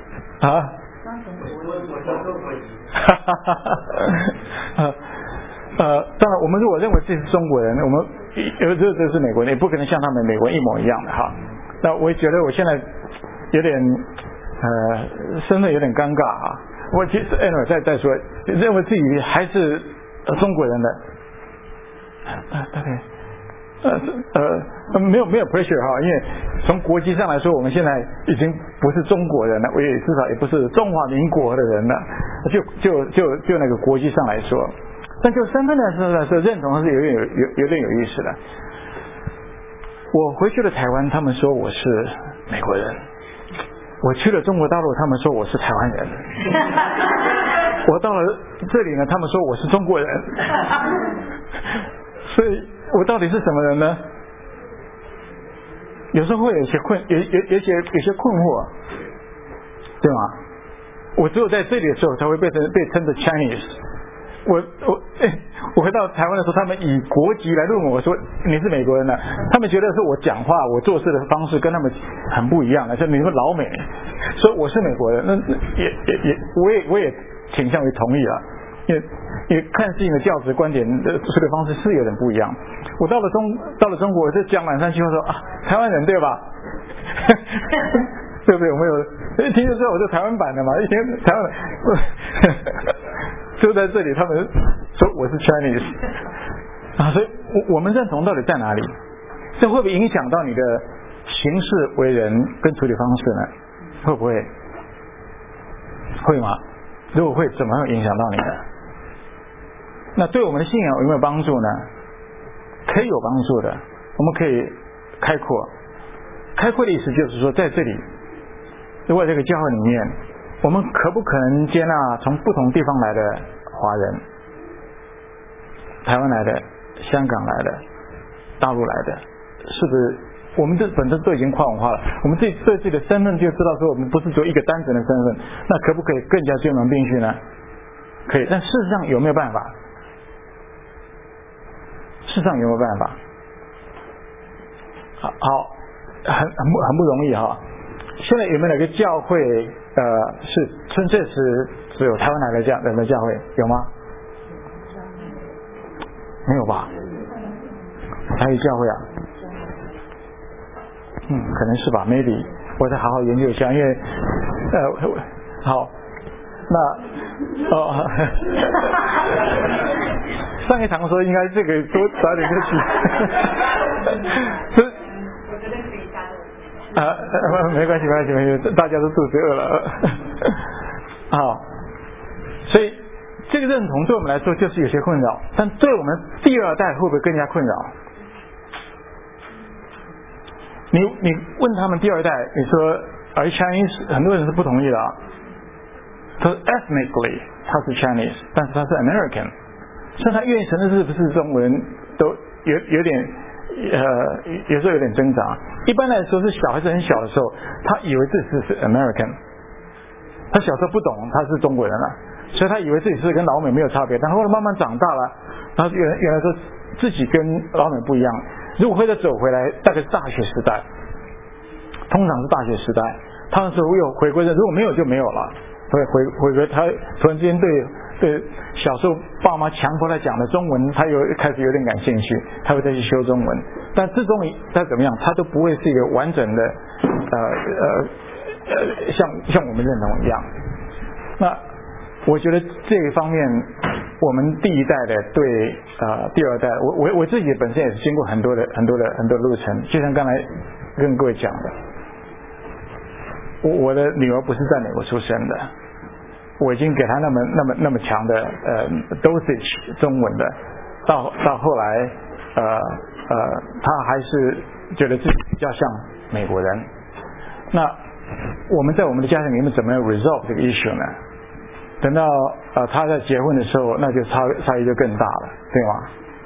啊？哈哈哈哈哈！ 呃，当然我们如果认为自己是中国人，我们呃这这是美国人，也不可能像他们美国人一模一样的哈。那我也觉得我现在有点呃身份有点尴尬啊。我其实 anyway 再再说，认为自己还是、呃、中国人的，呃大概呃呃没有没有 pressure 哈，因为从国籍上来说，我们现在已经不是中国人了，我也至少也不是中华民国的人了，就就就就那个国籍上来说，但就身份来说来说，认同是有点有有有点有意思的。我回去了台湾，他们说我是美国人。我去了中国大陆，他们说我是台湾人。我到了这里呢，他们说我是中国人。所以我到底是什么人呢？有时候会有些困，有有有些有些困惑，对吗？我只有在这里的时候才会被称被称作 Chinese。我我哎，我回到台湾的时候，他们以国籍来问我，说你是美国人呢、啊？他们觉得是我讲话、我做事的方式跟他们很不一样的，说你们老美，说我是美国人，那也也也，我也我也倾向于同意了，因为因为看事情的价值观点的处理方式是有点不一样。我到了中到了中国，就讲满三句话说啊，台湾人对吧？对不对？有没有？一听就知道我是台湾版的嘛，一听台湾人。就在这里，他们说我是 Chinese 啊，所以我我们认同到底在哪里？这会不会影响到你的行事为人跟处理方式呢？会不会？会吗？如果会，怎么会影响到你呢？那对我们的信仰有没有帮助呢？可以有帮助的。我们可以开阔，开阔的意思就是说，在这里，如果这个教会里面，我们可不可能接纳从不同地方来的华人，台湾来的、香港来的、大陆来的，是不是我们这本身都已经跨文化了？我们对对自己的身份就知道说，我们不是只有一个单纯的身份，那可不可以更加兼容并蓄呢？可以，但事实上有没有办法？事实上有没有办法？好，好，很很不很不容易哈。现在有没有哪个教会呃是纯粹是只有台湾来的教人的教会有吗？没有吧？还有教会啊？嗯，可能是吧 ，maybe 我再好好研究一下，因为呃好，那哦，上一堂说应该这个多早点就去，这。啊，没关系，没关系，没关系，大家都肚子饿了。好，所以这个认同对我们来说就是有些困扰，但对我们第二代会不会更加困扰？你你问他们第二代，你说 Are you Chinese？ 很多人是不同意的啊。他说 ethnically 他是 Chinese， 但是他是 American， 所以他愿意承认是不是中国人都有有点。呃，有时候有点挣扎。一般来说是小孩子很小的时候，他以为自己是 American， 他小时候不懂他是中国人了，所以他以为自己是跟老美没有差别。但后来慢慢长大了，他原来原来说自己跟老美不一样。如果会再走回来，大概是大学时代，通常是大学时代，他那时候有回归的，如果没有就没有了。会回回归，他突然之间对对小时候爸妈强迫他讲的中文，他又开始有点感兴趣，他会再去修中文。但最终再怎么样，他都不会是一个完整的呃呃呃像像我们认同一样。那我觉得这一方面，我们第一代的对呃第二代，我我我自己本身也是经过很多的很多的很多的路程，就像刚才跟各位讲的。我我的女儿不是在美国出生的，我已经给她那么那么那么强的呃 dosage 中文的，到到后来呃呃她还是觉得自己比较像美国人。那我们在我们的家庭里面怎么样 resolve 这个 issue 呢？等到呃她在结婚的时候，那就差差异就更大了，对吗？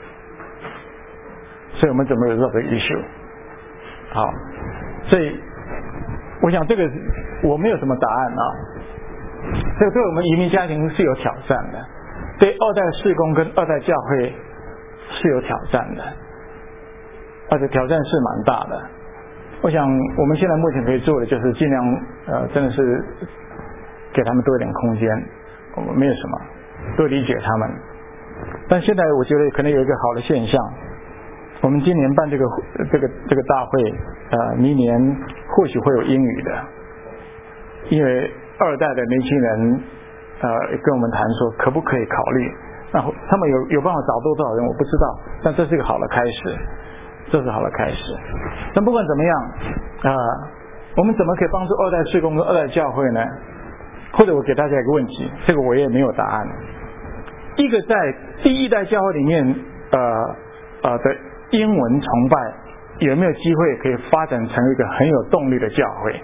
所以我们怎么 resolve 这个 issue？ 好，所以。我想这个我没有什么答案啊，这个对我们移民家庭是有挑战的，对二代事工跟二代教会是有挑战的，而且挑战是蛮大的。我想我们现在目前可以做的就是尽量呃真的是给他们多一点空间，我们没有什么，多理解他们， 但现在我觉得可能有一个好的现象，我们今年办这个这个这个大会，呃，明年或许会有英语的，因为二代的年轻人呃跟我们谈说可不可以考虑，然后他们有有办法找多少人我不知道，但这是一个好的开始，这是好的开始。但不管怎么样啊、呃，我们怎么可以帮助二代事工跟二代教会呢？或者我给大家一个问题，这个我也没有答案。一个在第一代教会里面呃呃的英文崇拜，有没有机会可以发展成一个很有动力的教会？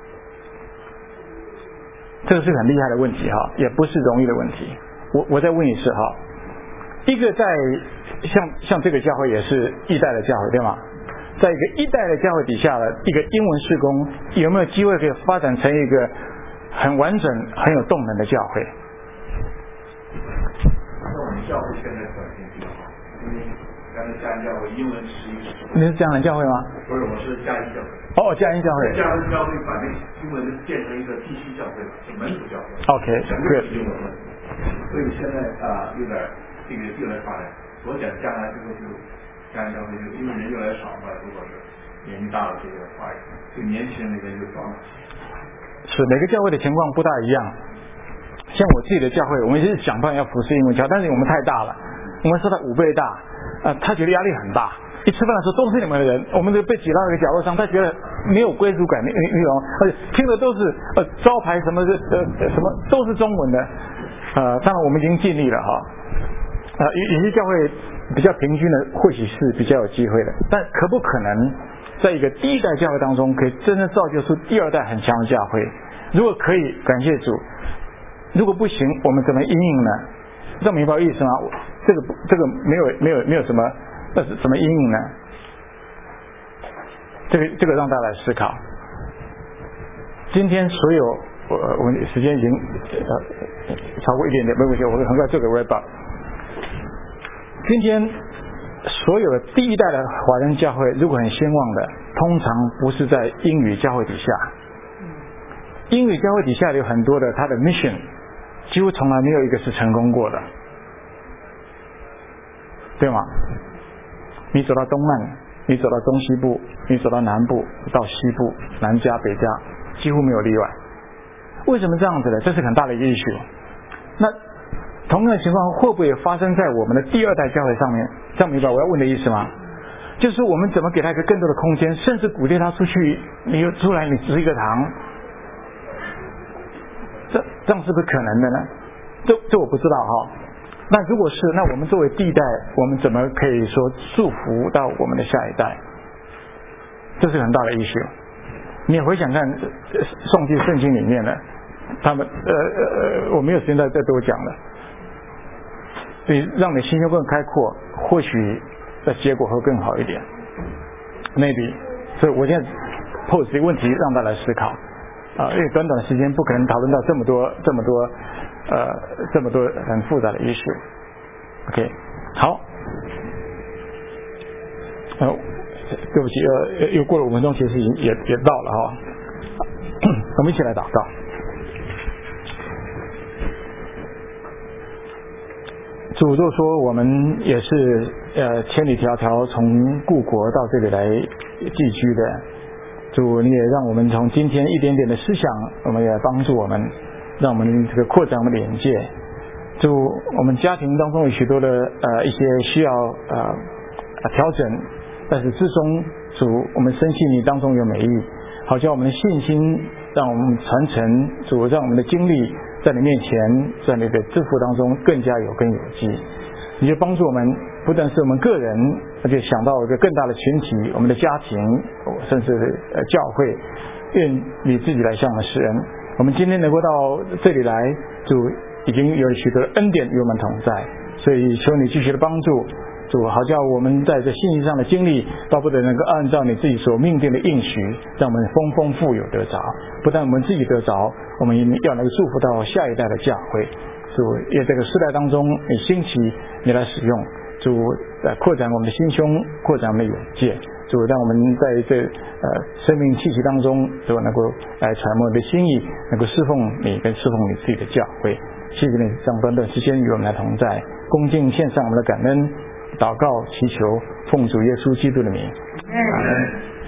这个是很厉害的问题哈，也不是容易的问题。我我再问一次哈，一个在像像这个教会也是一代的教会对吗？在一个一代的教会底下的一个英文事工，有没有机会可以发展成一个很完整、很有动能的教会？ 那我们教会现在转型比较好，因为刚才嘉义教会英文是一个。 你是江南教会吗？ 不是，我是嘉义教会。 哦，嘉义教会。 嘉义教会把那个英文建成一个地区教会，是门徒教会。 OK， 全部是英文的，所以现在啊、呃、有点这个越来发展。我想将来之后就嘉义教会就因为人越来越少嘛，如果是年纪大了这个话，对年轻人那边就装了。 是每个教会的情况不大一样。像我自己的教会，我们是想办法要服侍英文教，但是我们太大了，我们是他五倍大，呃，他觉得压力很大。一吃饭的时候都是你们的人，我们就被挤到一个角落上，他觉得没有归属感，那那种，而且听的都是呃招牌什么的呃什么都是中文的，呃，当然我们已经尽力了哈，呃，有有些教会比较平均的，或许是比较有机会的，但可不可能在一个第一代教会当中，可以真正造就出第二代很强的教会？如果可以，感谢主；如果不行，我们怎么因应呢？这明白意思吗？这个这个没有没有没有什么。那是怎么因应呢？这个这个让大家来思考。今天所有我我们时间已经呃超过一点点，没关系，我会很快做个 wrap up。今天所有的第一代的华人教会，如果很兴旺的，通常不是在英语教会底下。英语教会底下有很多的他的 mission， 几乎从来没有一个是成功过的，对吗？你走到东岸，你走到东西部，你走到南部，到西部，南加北加，几乎没有例外。为什么这样子呢？这是很大的一个 issue。那同样的情况会不会发生在我们的第二代教会上面？这样明白我要问的意思吗？就是我们怎么给他一个更多的空间，甚至鼓励他出去，你又出来你吃一个堂，这这样是不是可能的呢？这这我不知道哈。那如果是，那我们作为第一代，我们怎么可以说祝福到我们的下一代？这是很大的 issue。你也回想看宋记圣经里面的，他们呃呃，我没有时间再再多讲了。所以让你心胸更开阔，或许的结果会更好一点。maybe， 所以我现在 pose 这个问题让大家来思考。啊，因为短短的时间不可能讨论到这么多这么多呃这么多很复杂的 issue。OK， 好，呃，对不起，呃，又过了五分钟，其实已经也也到了哈。我们一起来祷告。主就说我们也是呃千里迢迢从故国到这里来寄居的。主，你也让我们从今天一点点的思想，我们也帮助我们，让我们这个扩展我们的眼界。主，我们家庭当中有许多的呃一些需要呃调整，但是之中，主，我们深信你当中有美意，好叫我们的信心，让我们传承，主，让我们的经历在你面前，在你的祝福当中更加有根有基。你就帮助我们，不但是我们个人，而且想到一个更大的群体，我们的家庭，甚至呃教会，愿你自己来向我们施恩。我们今天能够到这里来，主已经有许多恩典与我们同在，所以求你继续的帮助，主，好叫我们在这信息上的经历，倒不得能够按照你自己所命定的应许，让我们丰丰富有得着。不但我们自己得着，我们要能够祝福到下一代的教会。主，也这个时代当中，你兴起，你来使用，主，呃，扩展我们的心胸，扩展我们的眼界， 主让我们在这呃生命气息当中，主能够来揣摩你的心意，能够侍奉你跟侍奉你自己的教会。谢谢你这样短短时间与我们来同在，恭敬献上我们的感恩、祷告、祈求，奉主耶稣基督的名。 阿门。